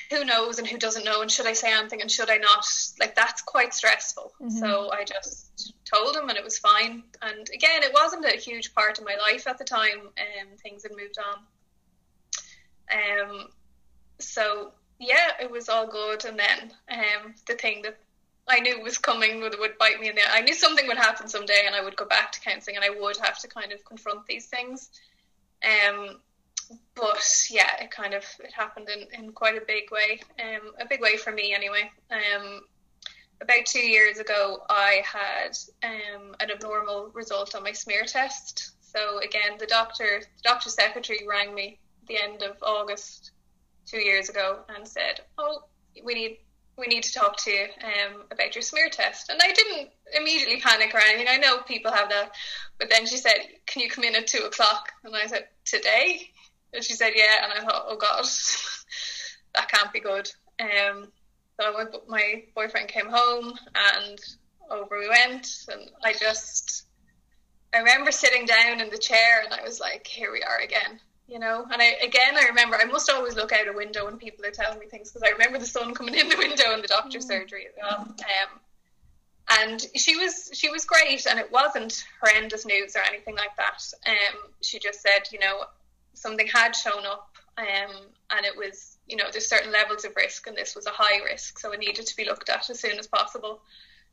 who knows and who doesn't know, and should I say anything and should I not? Like, that's quite stressful. Mm-hmm. So I just told him, and it was fine. And again, it wasn't a huge part of my life at the time, and um, things had moved on. Um, so yeah, it was all good. And then um, the thing that I knew was coming would, would bite me in the I knew something would happen someday, and I would go back to counselling, and I would have to kind of confront these things. Um, but yeah, it kind of it happened in, in quite a big way, um, a big way for me anyway. Um, about two years ago, I had um, an abnormal result on my smear test. So again, the doctor, the doctor's secretary rang me at the end of August two years ago and said, "Oh, we need we need to talk to you um, about your smear test." And I didn't immediately panic or anything. I know people have that, but then she said, "Can you come in at two o'clock?" And I said, "Today?" And she said, "Yeah." And I thought, "Oh God, that can't be good." Um, so my, my boyfriend came home, and over we went. And I just, I remember sitting down in the chair, and I was like, "Here we are again." You know, and I, again, I remember I must always look out a window when people are telling me things, because I remember the sun coming in the window in the doctor's mm. surgery as well. Um, and she was she was great, and it wasn't horrendous news or anything like that. Um, she just said, you know, something had shown up, um, and it was, you know, there's certain levels of risk, and this was a high risk, so it needed to be looked at as soon as possible.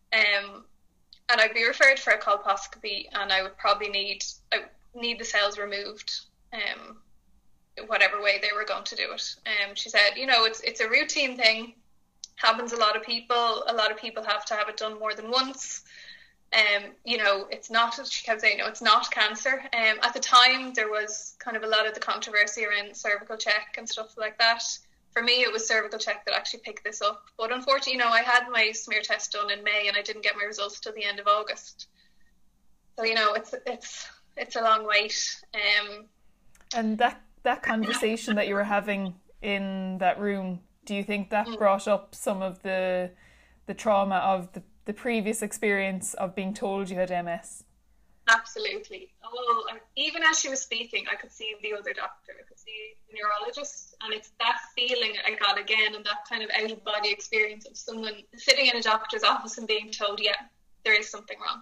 Um, and I'd be referred for a colposcopy, and I would probably need I need the cells removed. Um, whatever way they were going to do it. Um, she said, you know, it's it's a routine thing, happens a lot of people, a lot of people have to have it done more than once. Um, you know, it's not, she kept saying, no, it's not cancer. Um, at the time, there was kind of a lot of the controversy around cervical check and stuff like that. For me, it was cervical check that actually picked this up. But unfortunately, you know, I had my smear test done in May, and I didn't get my results till the end of August. So, you know, it's it's it's a long wait. Um, and that that conversation that you were having in that room, do you think that mm. brought up some of the the trauma of the, the previous experience of being told you had M S? Absolutely. Oh, even as she was speaking, I could see the other doctor, I could see the neurologist, and it's that feeling I got again, and that kind of out-of-body experience of someone sitting in a doctor's office and being told, yeah, there is something wrong.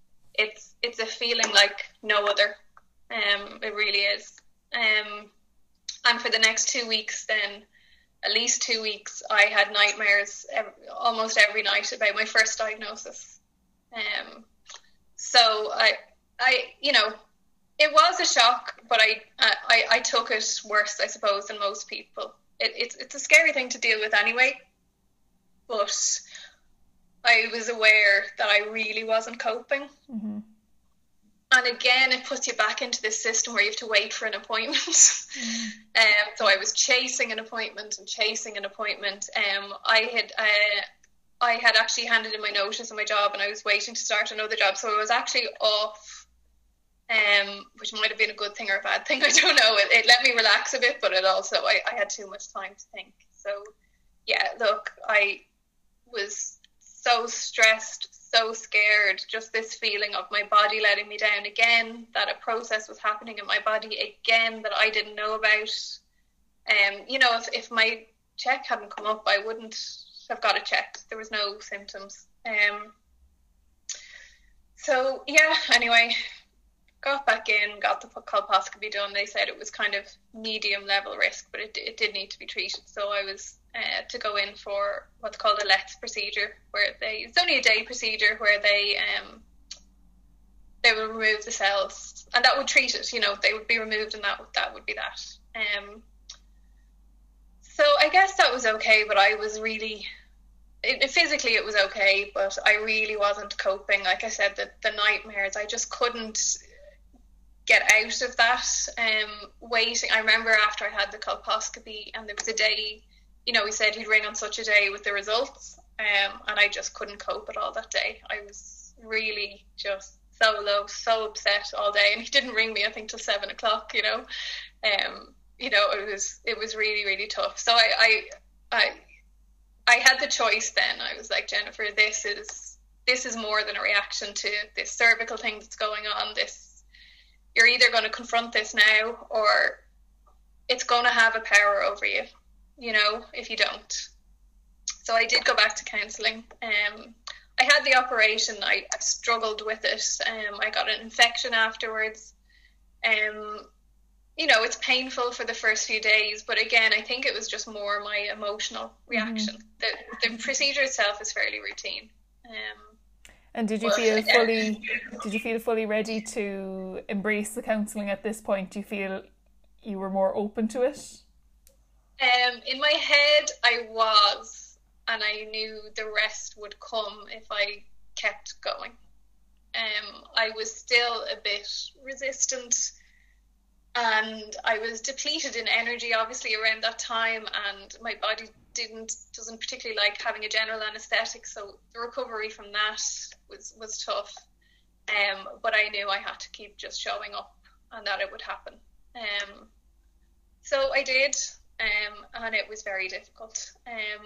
It's it's a feeling like no other. Um, it really is. Um, and for the next two weeks then, at least two weeks, I had nightmares every, almost every night about my first diagnosis. Um, so I, I, you know, it was a shock, but I, I, I took it worse, I suppose, than most people. It, it's, it's a scary thing to deal with anyway, but I was aware that I really wasn't coping. Mm-hmm. And again, it puts you back into this system where you have to wait for an appointment. Mm. um, so I was chasing an appointment and chasing an appointment. Um, I had uh, I had actually handed in my notice on my job, and I was waiting to start another job. So I was actually off, um, which might have been a good thing or a bad thing. I don't know. It, it let me relax a bit, but it also, I, I had too much time to think. So yeah, look, I was so stressed, so scared, just this feeling of my body letting me down again, that a process was happening in my body again that I didn't know about. Um, you know, if, if my check hadn't come up, I wouldn't have got it checked. There was no symptoms. Um, so, yeah, anyway, got back in, got the colposcopy done. They said it was kind of medium level risk, but it, it did need to be treated. So I was uh, to go in for what's called a Let's procedure, where they, it's only a day procedure where they um they will remove the cells, and that would treat it. You know, they would be removed, and that that would be that. Um. So I guess that was okay, but I was really, it, physically it was okay, but I really wasn't coping. Like I said, the the nightmares, I just couldn't get out of that. Um, waiting. I remember after I had the colposcopy, and there was a day, you know, he said he'd ring on such a day with the results, um, and I just couldn't cope at all that day. I was really just so low, so upset all day, and he didn't ring me, I think, till seven o'clock. You know, um, you know, it was it was really really tough. So I I I, I had the choice then. I was like, Jennifer, this is this is more than a reaction to this cervical thing that's going on. This, you're either going to confront this now, or it's going to have a power over you. you know, if you don't. So I did go back to counselling. Um, I had the operation. I, I struggled with it. Um, I got an infection afterwards. Um, you know, it's painful for the first few days, but again, I think it was just more my emotional reaction. Mm-hmm. The the procedure itself is fairly routine. Um, and did you but, feel fully? Yeah. Did you feel fully ready to embrace the counselling at this point? Do you feel you were more open to it? Um, in my head, I was, and I knew the rest would come if I kept going. Um, I was still a bit resistant, and I was depleted in energy, obviously, around that time, and my body didn't doesn't particularly like having a general anaesthetic, so the recovery from that was was tough. Um, but I knew I had to keep just showing up, and that it would happen. Um, so I did, um, and it was very difficult. Um,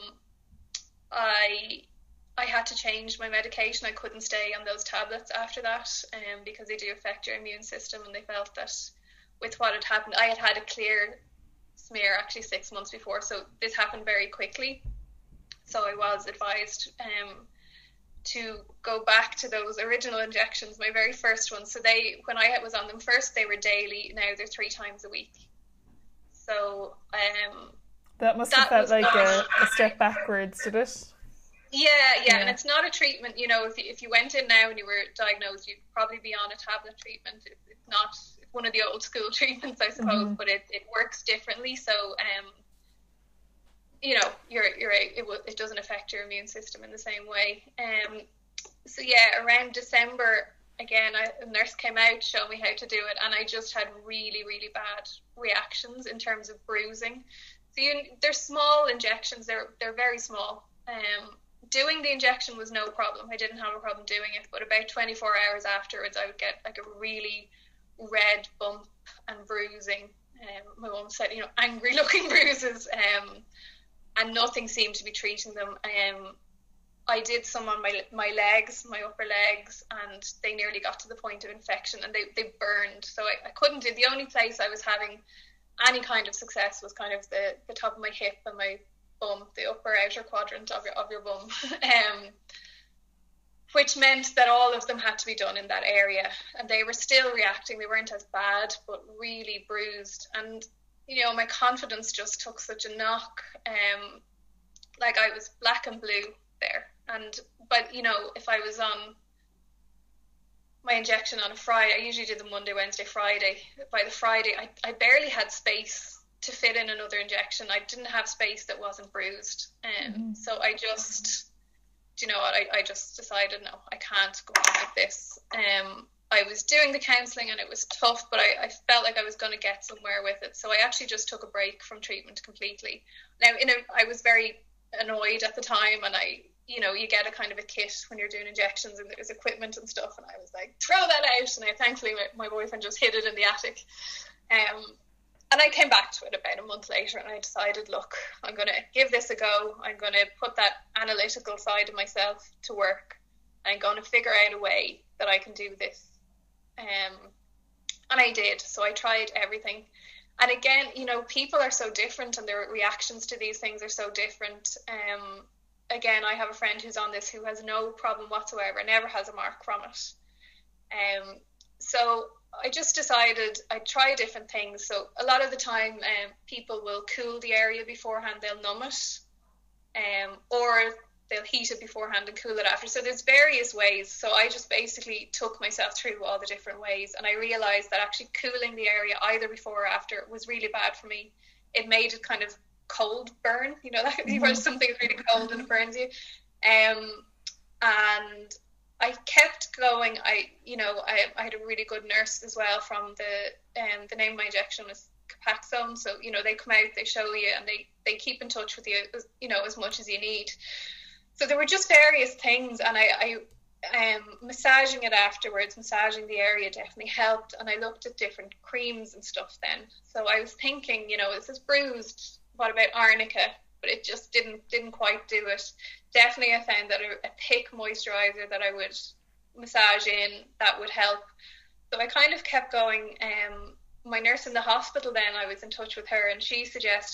I I had to change my medication. I couldn't stay on those tablets after that, um, because they do affect your immune system, and they felt that with what had happened, I had had a clear smear actually six months before, so this happened very quickly. So I was advised um, to go back to those original injections, my very first ones. So they, when I was on them first, they were daily. Now they're three times a week. So um, that must have that felt like a, a step backwards, did it? Yeah, yeah, yeah, and it's not a treatment. You know, if you, if you went in now and you were diagnosed, you'd probably be on a tablet treatment. It, it's not it's one of the old school treatments, I suppose, mm-hmm. but it, it works differently. So, um, you know, you're you're it, it doesn't affect your immune system in the same way. Um, so yeah, around December again, I, a nurse came out, showed me how to do it, and I just had really, really bad reactions in terms of bruising. So you, they're small injections. They're they're very small. Um. Doing the injection was no problem. I didn't have a problem doing it, but about twenty-four hours afterwards, I would get like a really red bump and bruising. Um, my mum said, you know, angry looking bruises, um, and nothing seemed to be treating them. Um, I did some on my my legs, my upper legs, and they nearly got to the point of infection, and they, they burned. So I, I couldn't do, the only place I was having any kind of success was kind of the, the top of my hip and my bum, the upper outer quadrant of your of your bum, um, which meant that all of them had to be done in that area, and they were still reacting. They weren't as bad, but really bruised, and you know, my confidence just took such a knock. Um, like I was black and blue there, and but you know, if I was on my injection on a Friday, I usually did the Monday, Wednesday, Friday. By the Friday, I I barely had space to fit in another injection. I didn't have space that wasn't bruised, um, mm-hmm. so I just, do you know what, I, I just decided, no, I can't go on like this. Um, I was doing the counselling and it was tough, but I, I felt like I was going to get somewhere with it, so I actually just took a break from treatment completely. Now, in a, I was very annoyed at the time, and I, you know, you get a kind of a kit when you're doing injections and there's equipment and stuff, and I was like, throw that out, and I thankfully my, my boyfriend just hid it in the attic. Um, And I came back to it about a month later, and I decided, look, I'm going to give this a go. I'm going to put that analytical side of myself to work. I'm going to figure out a way that I can do this. Um, and I did. So I tried everything. And again, you know, people are so different, and their reactions to these things are so different. Um, again, I have a friend who's on this who has no problem whatsoever, never has a mark from it. Um, so I just decided I'd try different things. So a lot of the time, um, people will cool the area beforehand, they'll numb it, um, or they'll heat it beforehand and cool it after. So there's various ways. So I just basically took myself through all the different ways, and I realised that actually cooling the area either before or after was really bad for me. It made it kind of cold burn, you know, like mm-hmm. something is really cold and it burns you. Um, and I kept going. I, you know, I, I had a really good nurse as well from the, um, the name of my injection was Copaxone. So, you know, they come out, they show you, and they, they keep in touch with you, you know, as much as you need. So there were just various things, and I, I um, massaging it afterwards, massaging the area definitely helped. And I looked at different creams and stuff then. So I was thinking, you know, is this bruised? What about arnica? But it just didn't didn't quite do it. Definitely I found that a, a thick moisturiser that I would massage in, that would help. So I kind of kept going. Um, my nurse in the hospital then, I was in touch with her, and she suggested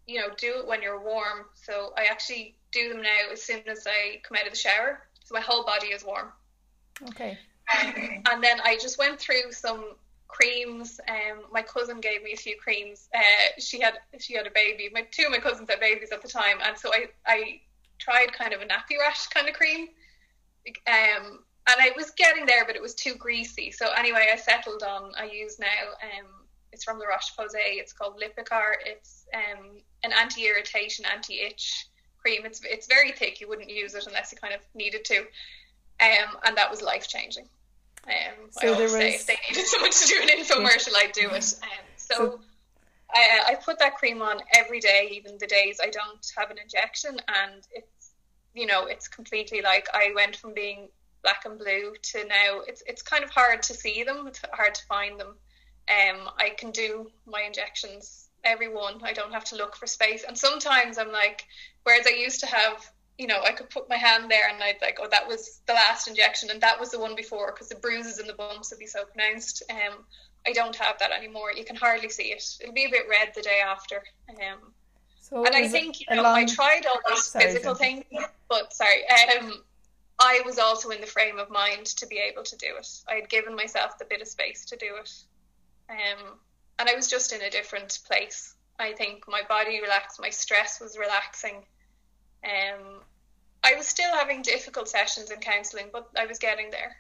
you know, do it when you're warm. So I actually do them now as soon as I come out of the shower. So my whole body is warm. Okay. Um, and then I just went through some creams. Um, my cousin gave me a few creams. Uh, she had she had a baby. My two of my cousins had babies at the time, and so I I tried kind of a nappy rash kind of cream. Um, and I was getting there, but it was too greasy. So anyway, I settled on. I use now. Um, it's from La Roche-Posay. It's called Lipicar. It's um an anti-irritation, anti-itch cream. It's it's very thick. You wouldn't use it unless you kind of needed to. Um, and that was life changing. Um, so I always was... say if they needed someone to do an infomercial, I'd do it. Um, so, so... I, I put that cream on every day, even the days I don't have an injection, and it's, you know, it's completely like I went from being black and blue to now it's it's kind of hard to see them. It's hard to find them. Um, I can do my injections, every one. I don't have to look for space. And sometimes I'm like, whereas I used to have, you know, I could put my hand there and I'd like, oh, that was the last injection and that was the one before, because the bruises and the bumps would be so pronounced. Um, I don't have that anymore. You can hardly see it. It'll be a bit red the day after. Um, so and I think, you know, long... I tried all those sorry, physical things, but sorry, um, I was also in the frame of mind to be able to do it. I had given myself the bit of space to do it. Um, and I was just in a different place. I think my body relaxed, my stress was relaxing. Um, I was still having difficult sessions in counselling, but I was getting there.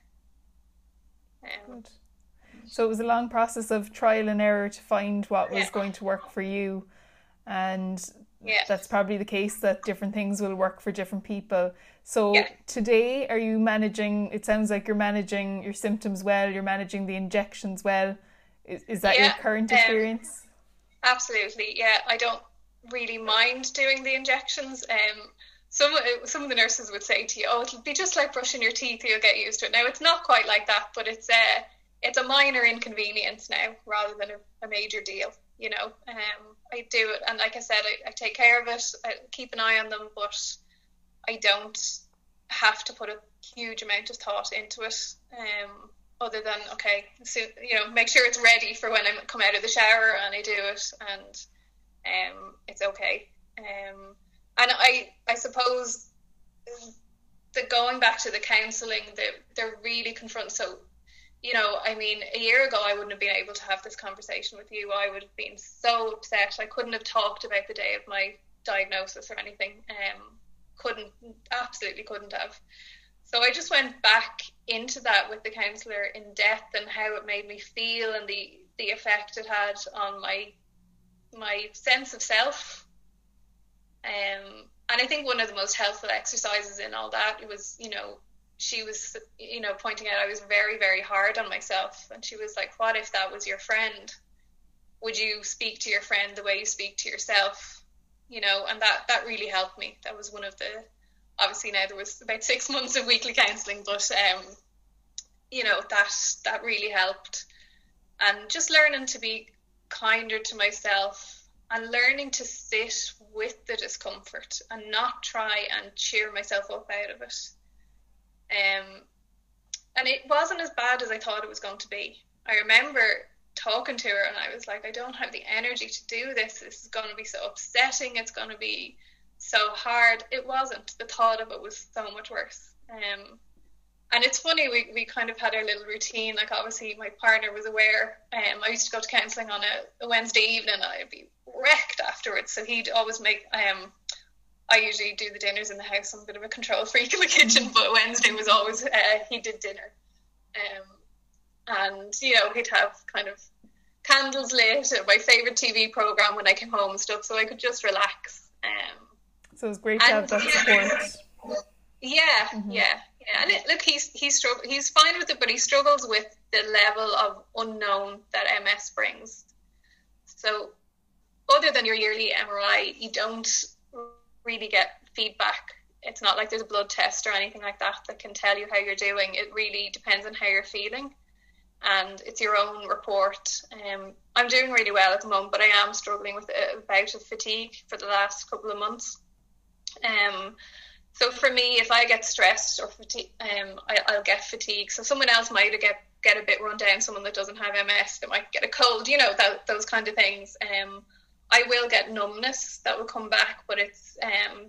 Um, Good. So it was a long process of trial and error to find what was yeah. going to work for you, and yeah. that's probably the case that different things will work for different people. So yeah. today, are you managing, it sounds like you're managing your symptoms well, you're managing the injections well. Is, is that yeah. your current experience? Um, absolutely, yeah. I don't really mind doing the injections. Um, some, some of the nurses would say to you, oh, it'll be just like brushing your teeth, you'll get used to it. Now, it's not quite like that, but it's uh, it's a minor inconvenience now rather than a, a major deal, you know. Um, I do it, and like I said, I, I take care of it, I keep an eye on them, but I don't have to put a huge amount of thought into it, um, other than, okay, so, you know, make sure it's ready for when I come out of the shower and I do it, and um, it's okay. Um, and I, I suppose the going back to the counselling, they're, they're really confront. So, you know, I mean, a year ago, I wouldn't have been able to have this conversation with you. I would have been so upset. I couldn't have talked about the day of my diagnosis or anything. Um, couldn't, absolutely couldn't have. So I just went back into that with the counsellor in depth and how it made me feel and the, the effect it had on my my sense of self. Um, and I think one of the most helpful exercises in all that, it was, you know, she was, you know, pointing out I was very, very hard on myself. And she was like, what if that was your friend? Would you speak to your friend the way you speak to yourself? You know, and that, that really helped me. That was one of the, obviously now there was about six months of weekly counselling, but, um, you know, that, that really helped. And just learning to be kinder to myself and learning to sit with the discomfort and not try and cheer myself up out of it. Um, and it wasn't as bad as I thought it was going to be. I remember talking to her and I was like, I don't have the energy to do this. This is going to be so upsetting. It's going to be so hard. It wasn't. The thought of it was so much worse. Um, and it's funny, we, we kind of had our little routine. Like, obviously my partner was aware. Um, I used to go to counselling on a, a Wednesday evening and I'd be wrecked afterwards. So he'd always make, um, I usually do the dinners in the house. I'm a bit of a control freak in the kitchen, but Wednesday was always, uh, he did dinner. Um, and, you know, he'd have kind of candles lit, my favourite T V programme when I came home and stuff, so I could just relax. Um, so it was great to have that support. Yeah, mm-hmm. yeah, yeah. And it, look, he's he's strugg- he's fine with it, but he struggles with the level of unknown that M S brings. So, other than your yearly M R I, you don't really get feedback. It's not like there's a blood test or anything like that that can tell you how you're doing. It really depends on how you're feeling, and it's your own report. Um, I'm doing really well at the moment, but I am struggling with a bout of fatigue for the last couple of months. Um. So for me, if I get stressed or fatigue, um, I, I'll get fatigue. So someone else might get get a bit run down. Someone that doesn't have M S, that might get a cold. You know, that, those kind of things. Um, I will get numbness that will come back, but it's um,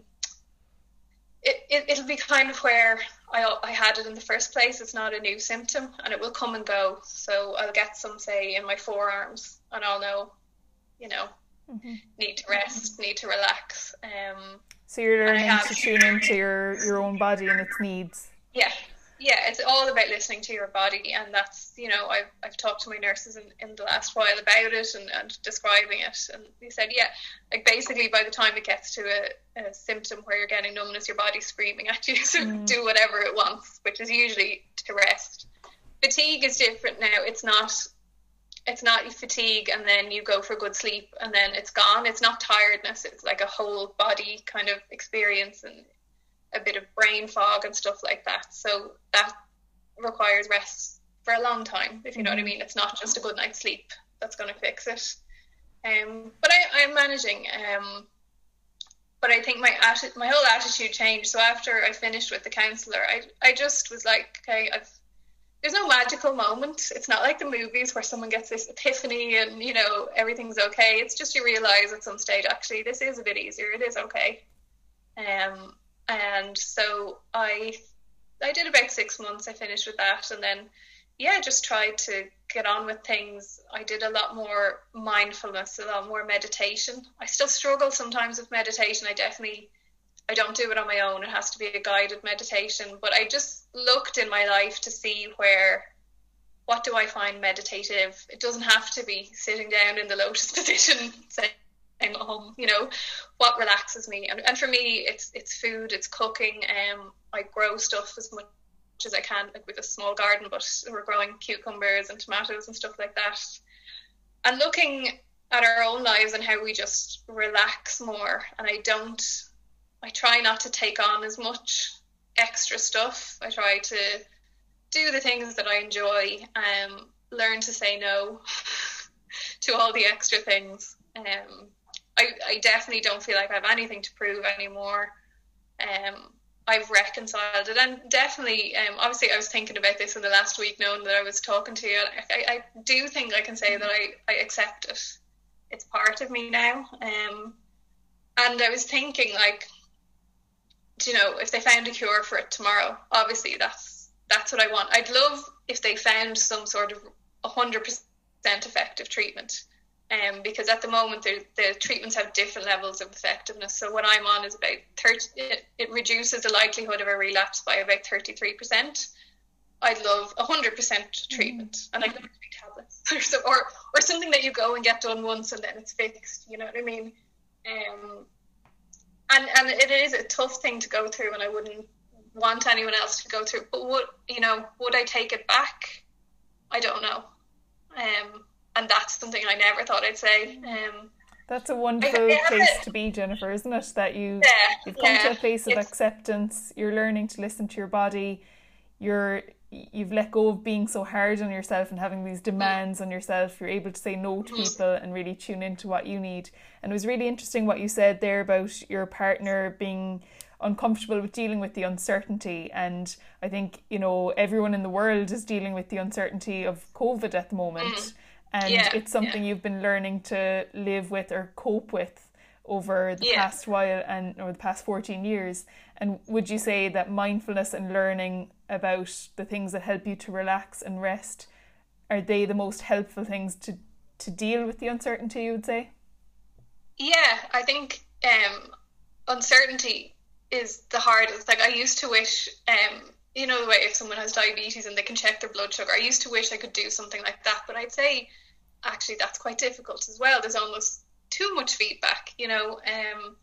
it, it it'll be kind of where I I had it in the first place. It's not a new symptom, and it will come and go. So I'll get some, say, in my forearms, and I'll know, you know, mm-hmm. need to rest, need to relax. Um, so you're learning have, to tune into your your own body and its needs. Yeah. Yeah, it's all about listening to your body, and that's, you know, I've, I've talked to my nurses in, in the last while about it and, and describing it, and they said, yeah, like basically by the time it gets to a, a symptom where you're getting numbness, your body's screaming at you to mm. do whatever it wants, which is usually to rest. Fatigue is different now. It's not it's not fatigue and then you go for good sleep and then it's gone. It's not tiredness. It's like a whole body kind of experience and a bit of brain fog and stuff like that. So that requires rest for a long time, if you know mm-hmm. what I mean. It's not just a good night's sleep that's going to fix it. Um, but I, I'm managing. Um, but I think my atti- my whole attitude changed. So after I finished with the counsellor, I I just was like, okay, I've there's no magical moment. It's not like the movies where someone gets this epiphany and, you know, everything's okay. It's just you realise at some stage, actually, this is a bit easier. It is okay. Um. And so I I did about six months. I finished with that, and then yeah, just tried to get on with things. I did a lot more mindfulness, a lot more meditation. I still struggle sometimes with meditation. I definitely I don't do it on my own. It has to be a guided meditation. But I just looked in my life to see where what do I find meditative. It doesn't have to be sitting down in the lotus position saying at home, you know, what relaxes me, and, and for me it's it's food, it's cooking. um I grow stuff as much as I can, like with a small garden, but we're growing cucumbers and tomatoes and stuff like that, and looking at our own lives and how we just relax more. And I don't I try not to take on as much extra stuff. I try to do the things that I enjoy, um learn to say no to all the extra things. um I, I definitely don't feel like I have anything to prove anymore. Um, I've reconciled it, and definitely, um, obviously I was thinking about this in the last week, knowing that I was talking to you. I, I do think I can say that I, I accept it. It's part of me now. Um, and I was thinking, like, you know, if they found a cure for it tomorrow, obviously that's that's what I want. I'd love if they found some sort of one hundred percent effective treatment. Um, because at the moment the, the treatments have different levels of effectiveness. So what I'm on is about thirty. It, it reduces the likelihood of a relapse by about thirty-three percent. I'd love one hundred percent treatment, mm. and I'd love it to be tablets or, so, or or something that you go and get done once and then it's fixed. You know what I mean? Um, and and it is a tough thing to go through, and I wouldn't want anyone else to go through. But would you know? Would I take it back? I don't know. Um. And that's something I never thought I'd say. Um, that's a wonderful I, I place it. to be, Jennifer, isn't it? That you, yeah, you've come yeah. to a place of it's, acceptance. You're learning to listen to your body. You're, you've let go of being so hard on yourself and having these demands on yourself. You're able to say no to people and really tune into what you need. And it was really interesting what you said there about your partner being uncomfortable with dealing with the uncertainty. And I think, you know, everyone in the world is dealing with the uncertainty of COVID at the moment. Mm. And yeah, it's something yeah. you've been learning to live with or cope with over the yeah. past while and or the past fourteen years. And would you say that mindfulness and learning about the things that help you to relax and rest, are they the most helpful things to, to deal with the uncertainty, you would say? Yeah, I think um, uncertainty is the hardest. Like I used to wish, um, you know, the way if someone has diabetes and they can check their blood sugar, I used to wish I could do something like that. But I'd say actually that's quite difficult as well. There's almost too much feedback, you know. Um,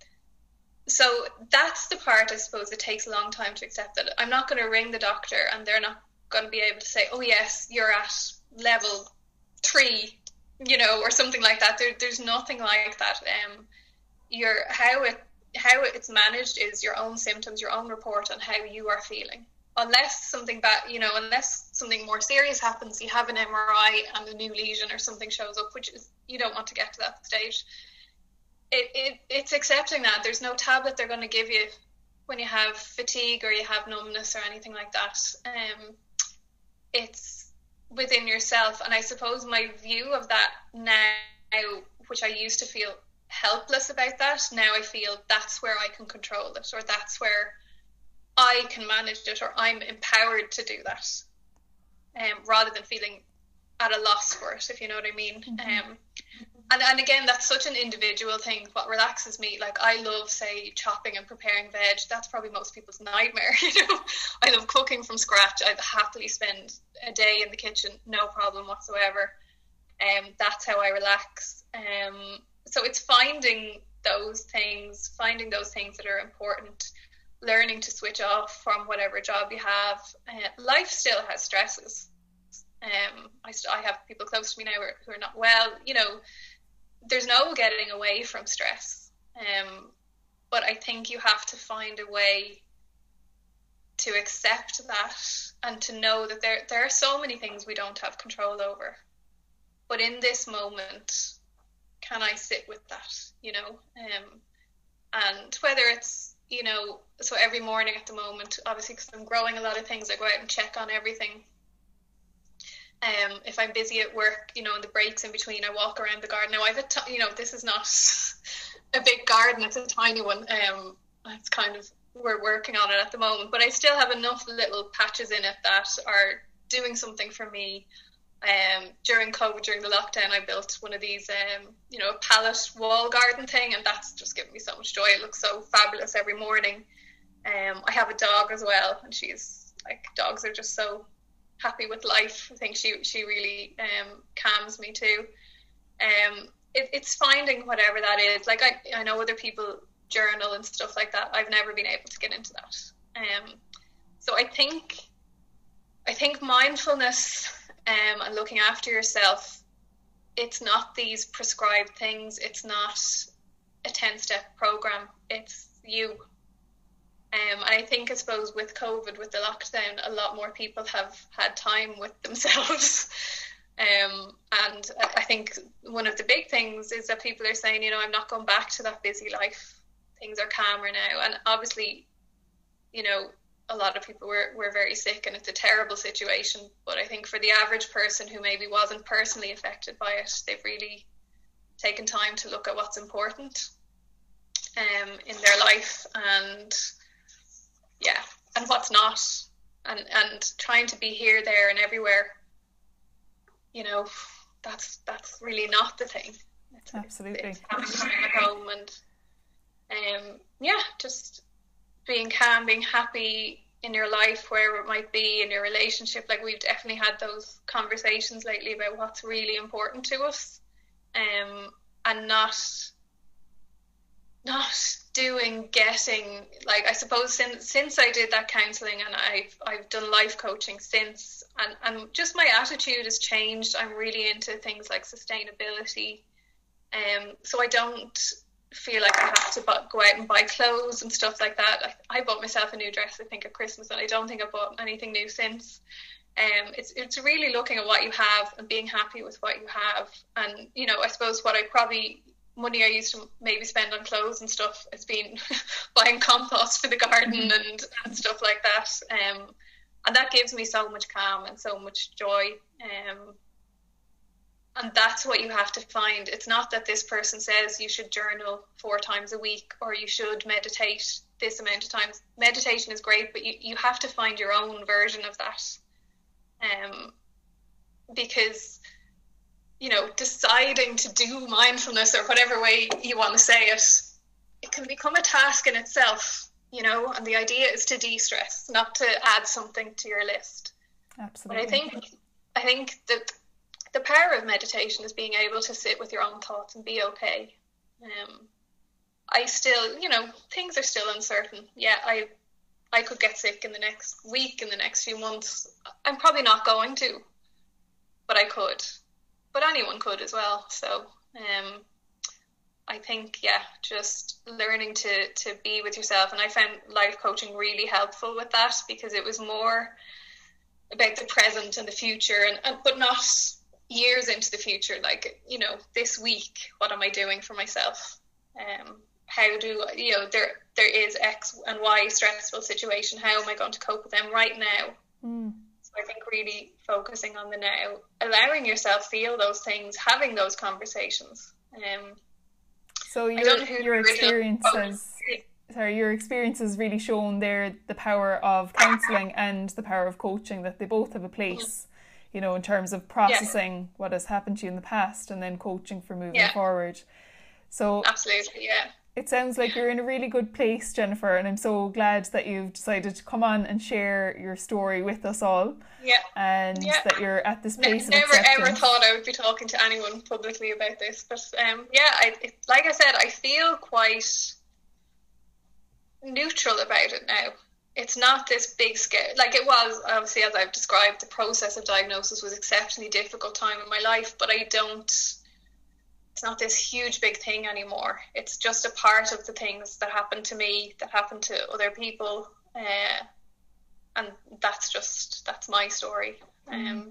so that's the part, I suppose, it takes a long time to accept that I'm not going to ring the doctor and they're not going to be able to say, oh yes, you're at level three, you know, or something like that. There, there's nothing like that. Um, your how it how it's managed is your own symptoms, your own report on how you are feeling. Unless something bad, you know, unless something more serious happens, you have an M R I and a new lesion or something shows up, which is, you don't want to get to that stage. It, it It's accepting that there's no tablet they're going to give you when you have fatigue or you have numbness or anything like that. Um, it's within yourself. And I suppose my view of that now, which I used to feel helpless about that. Now I feel that's where I can control it, or that's where I can manage it, or I'm empowered to do that, um, rather than feeling at a loss for it, if you know what I mean. Mm-hmm. Um, and, and again, that's such an individual thing. What relaxes me, like I love, say, chopping and preparing veg. That's probably most people's nightmare. You know, I love cooking from scratch. I'd happily spend a day in the kitchen, no problem whatsoever. Um, that's how I relax. Um, so it's finding those things, finding those things that are important, learning to switch off from whatever job you have. Uh, life still has stresses. Um, I, st- I have people close to me now who are, who are not well. You know, there's no getting away from stress. Um, but I think you have to find a way to accept that and to know that there there are so many things we don't have control over. But in this moment, can I sit with that, you know? Um, and whether it's, you know, so every morning at the moment, obviously because I'm growing a lot of things, I go out and check on everything. Um, if I'm busy at work, you know, in the breaks in between, I walk around the garden. Now I've a t- you know, this is not a big garden, it's a tiny one. Um, it's kind of, we're working on it at the moment, but I still have enough little patches in it that are doing something for me. Um, during COVID, during the lockdown, I built one of these, um, you know, a pallet wall garden thing, and that's just given me so much joy. It looks so fabulous every morning. Um, I have a dog as well, and she's like, dogs are just so happy with life. I think she she really um, calms me too. Um, it, it's finding whatever that is. Like I, I know other people journal and stuff like that. I've never been able to get into that. Um, so I think, I think mindfulness um, and looking after yourself, it's not these prescribed things. It's not a ten-step program. It's you. Um, and I think, I suppose, with COVID, with the lockdown, a lot more people have had time with themselves. um, and I think one of the big things is that people are saying, you know, I'm not going back to that busy life. Things are calmer now. And obviously, you know, a lot of people were, were very sick, and it's a terrible situation. But I think for the average person who maybe wasn't personally affected by it, they've really taken time to look at what's important um, in their life, and yeah, and what's not, and and trying to be here, there, and everywhere. You know, that's that's really not the thing. It's, Absolutely. It's having time at home, and um, yeah, just being calm, being happy in your life, wherever it might be, in your relationship. Like, we've definitely had those conversations lately about what's really important to us, um, and not not doing, getting, like, I suppose since since I did that counselling, and I've I've done life coaching since, and, and just my attitude has changed. I'm really into things like sustainability, um, so I don't feel like I have to buy, go out and buy clothes and stuff like that. I, I bought myself a new dress, I think, at Christmas, and I don't think I've bought anything new since. Um, it's it's really looking at what you have and being happy with what you have. And, you know, I suppose what I probably, money I used to maybe spend on clothes and stuff, has been buying compost for the garden and, and stuff like that. Um, and that gives me so much calm and so much joy. Um, and that's what you have to find. It's not that this person says you should journal four times a week or you should meditate this amount of times. Meditation is great, but you, you have to find your own version of that. Um, because, you know, deciding to do mindfulness, or whatever way you want to say it, it can become a task in itself, you know, and the idea is to de-stress, not to add something to your list. Absolutely. But I think, I think that the power of meditation is being able to sit with your own thoughts and be okay. Um, I still, you know, things are still uncertain. Yeah, I I could get sick in the next week, in the next few months. I'm probably not going to, but I could. But anyone could as well. So um, I think, yeah, just learning to, to be with yourself. And I found life coaching really helpful with that, because it was more about the present and the future, and, and but not years into the future. Like, you know, this week, what am I doing for myself? Um, how do, you know, there there is X and Y stressful situation. How am I going to cope with them right now? Mm. So I think really focusing on the now, allowing yourself feel those things, having those conversations. Um, So your your experience has sorry, your experience has really shown there the power of counselling and the power of coaching, that they both have a place, you know, in terms of processing yeah. what has happened to you in the past and then coaching for moving yeah. forward. So absolutely, yeah. It sounds like you're in a really good place, Jennifer, and I'm so glad that you've decided to come on and share your story with us all. Yeah. And yeah. that you're at this place ne- of Never acceptance. ever thought I would be talking to anyone publicly about this, but um, yeah, I, it, like I said, I feel quite neutral about it now. It's not this big scare. Like it was, obviously, as I've described, the process of diagnosis was exceptionally difficult time in my life, but I don't, it's not this huge big thing anymore. It's just a part of the things that happened to me, that happened to other people, uh, and that's just, that's my story. Mm. Um,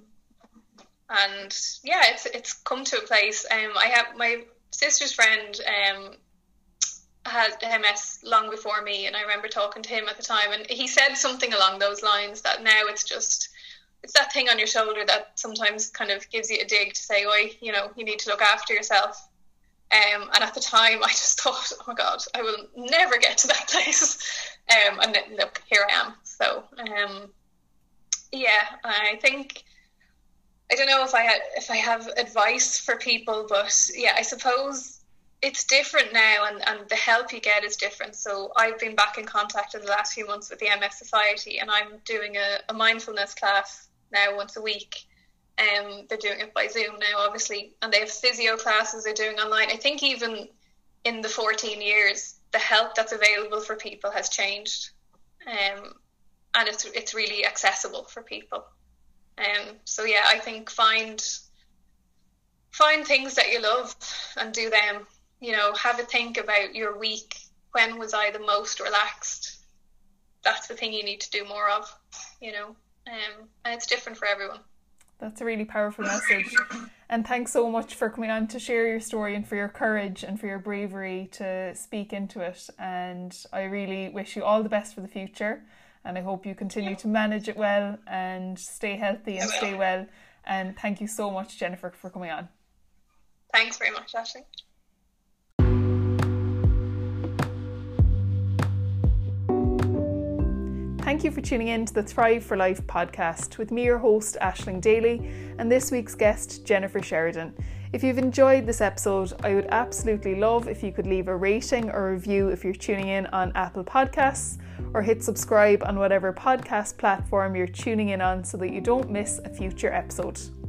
and yeah, it's it's come to a place. Um, I have my sister's friend um had M S long before me, and I remember talking to him at the time, and he said something along those lines, that now it's just, it's that thing on your shoulder that sometimes kind of gives you a dig to say, oi, you know, you need to look after yourself. Um, and at the time I just thought, oh my God, I will never get to that place. Um, and look, here I am. So, um, yeah, I think, I don't know if I had, if I have advice for people, but yeah, I suppose it's different now, and, and the help you get is different. So I've been back in contact in the last few months with the M S Society, and I'm doing a, a mindfulness class now once a week. Um, they're doing it by Zoom now, obviously, and they have physio classes they're doing online. I think even in the fourteen years, the help that's available for people has changed, um, and it's it's really accessible for people. Um, so yeah, I think find find things that you love and do them. You know, have a think about your week. When was I the most relaxed? That's the thing you need to do more of, you know, um, and it's different for everyone. That's a really powerful message. And thanks so much for coming on to share your story, and for your courage and for your bravery to speak into it. And I really wish you all the best for the future. And I hope you continue to manage it well and stay healthy and stay well. And thank you so much, Jennifer, for coming on. Thanks very much, Ashley. Thank you for tuning in to the Thrive for Life podcast with me, your host, Aisling Daly, and this week's guest, Jennifer Sheridan. If you've enjoyed this episode, I would absolutely love if you could leave a rating or review if you're tuning in on Apple Podcasts, or hit subscribe on whatever podcast platform you're tuning in on so that you don't miss a future episode.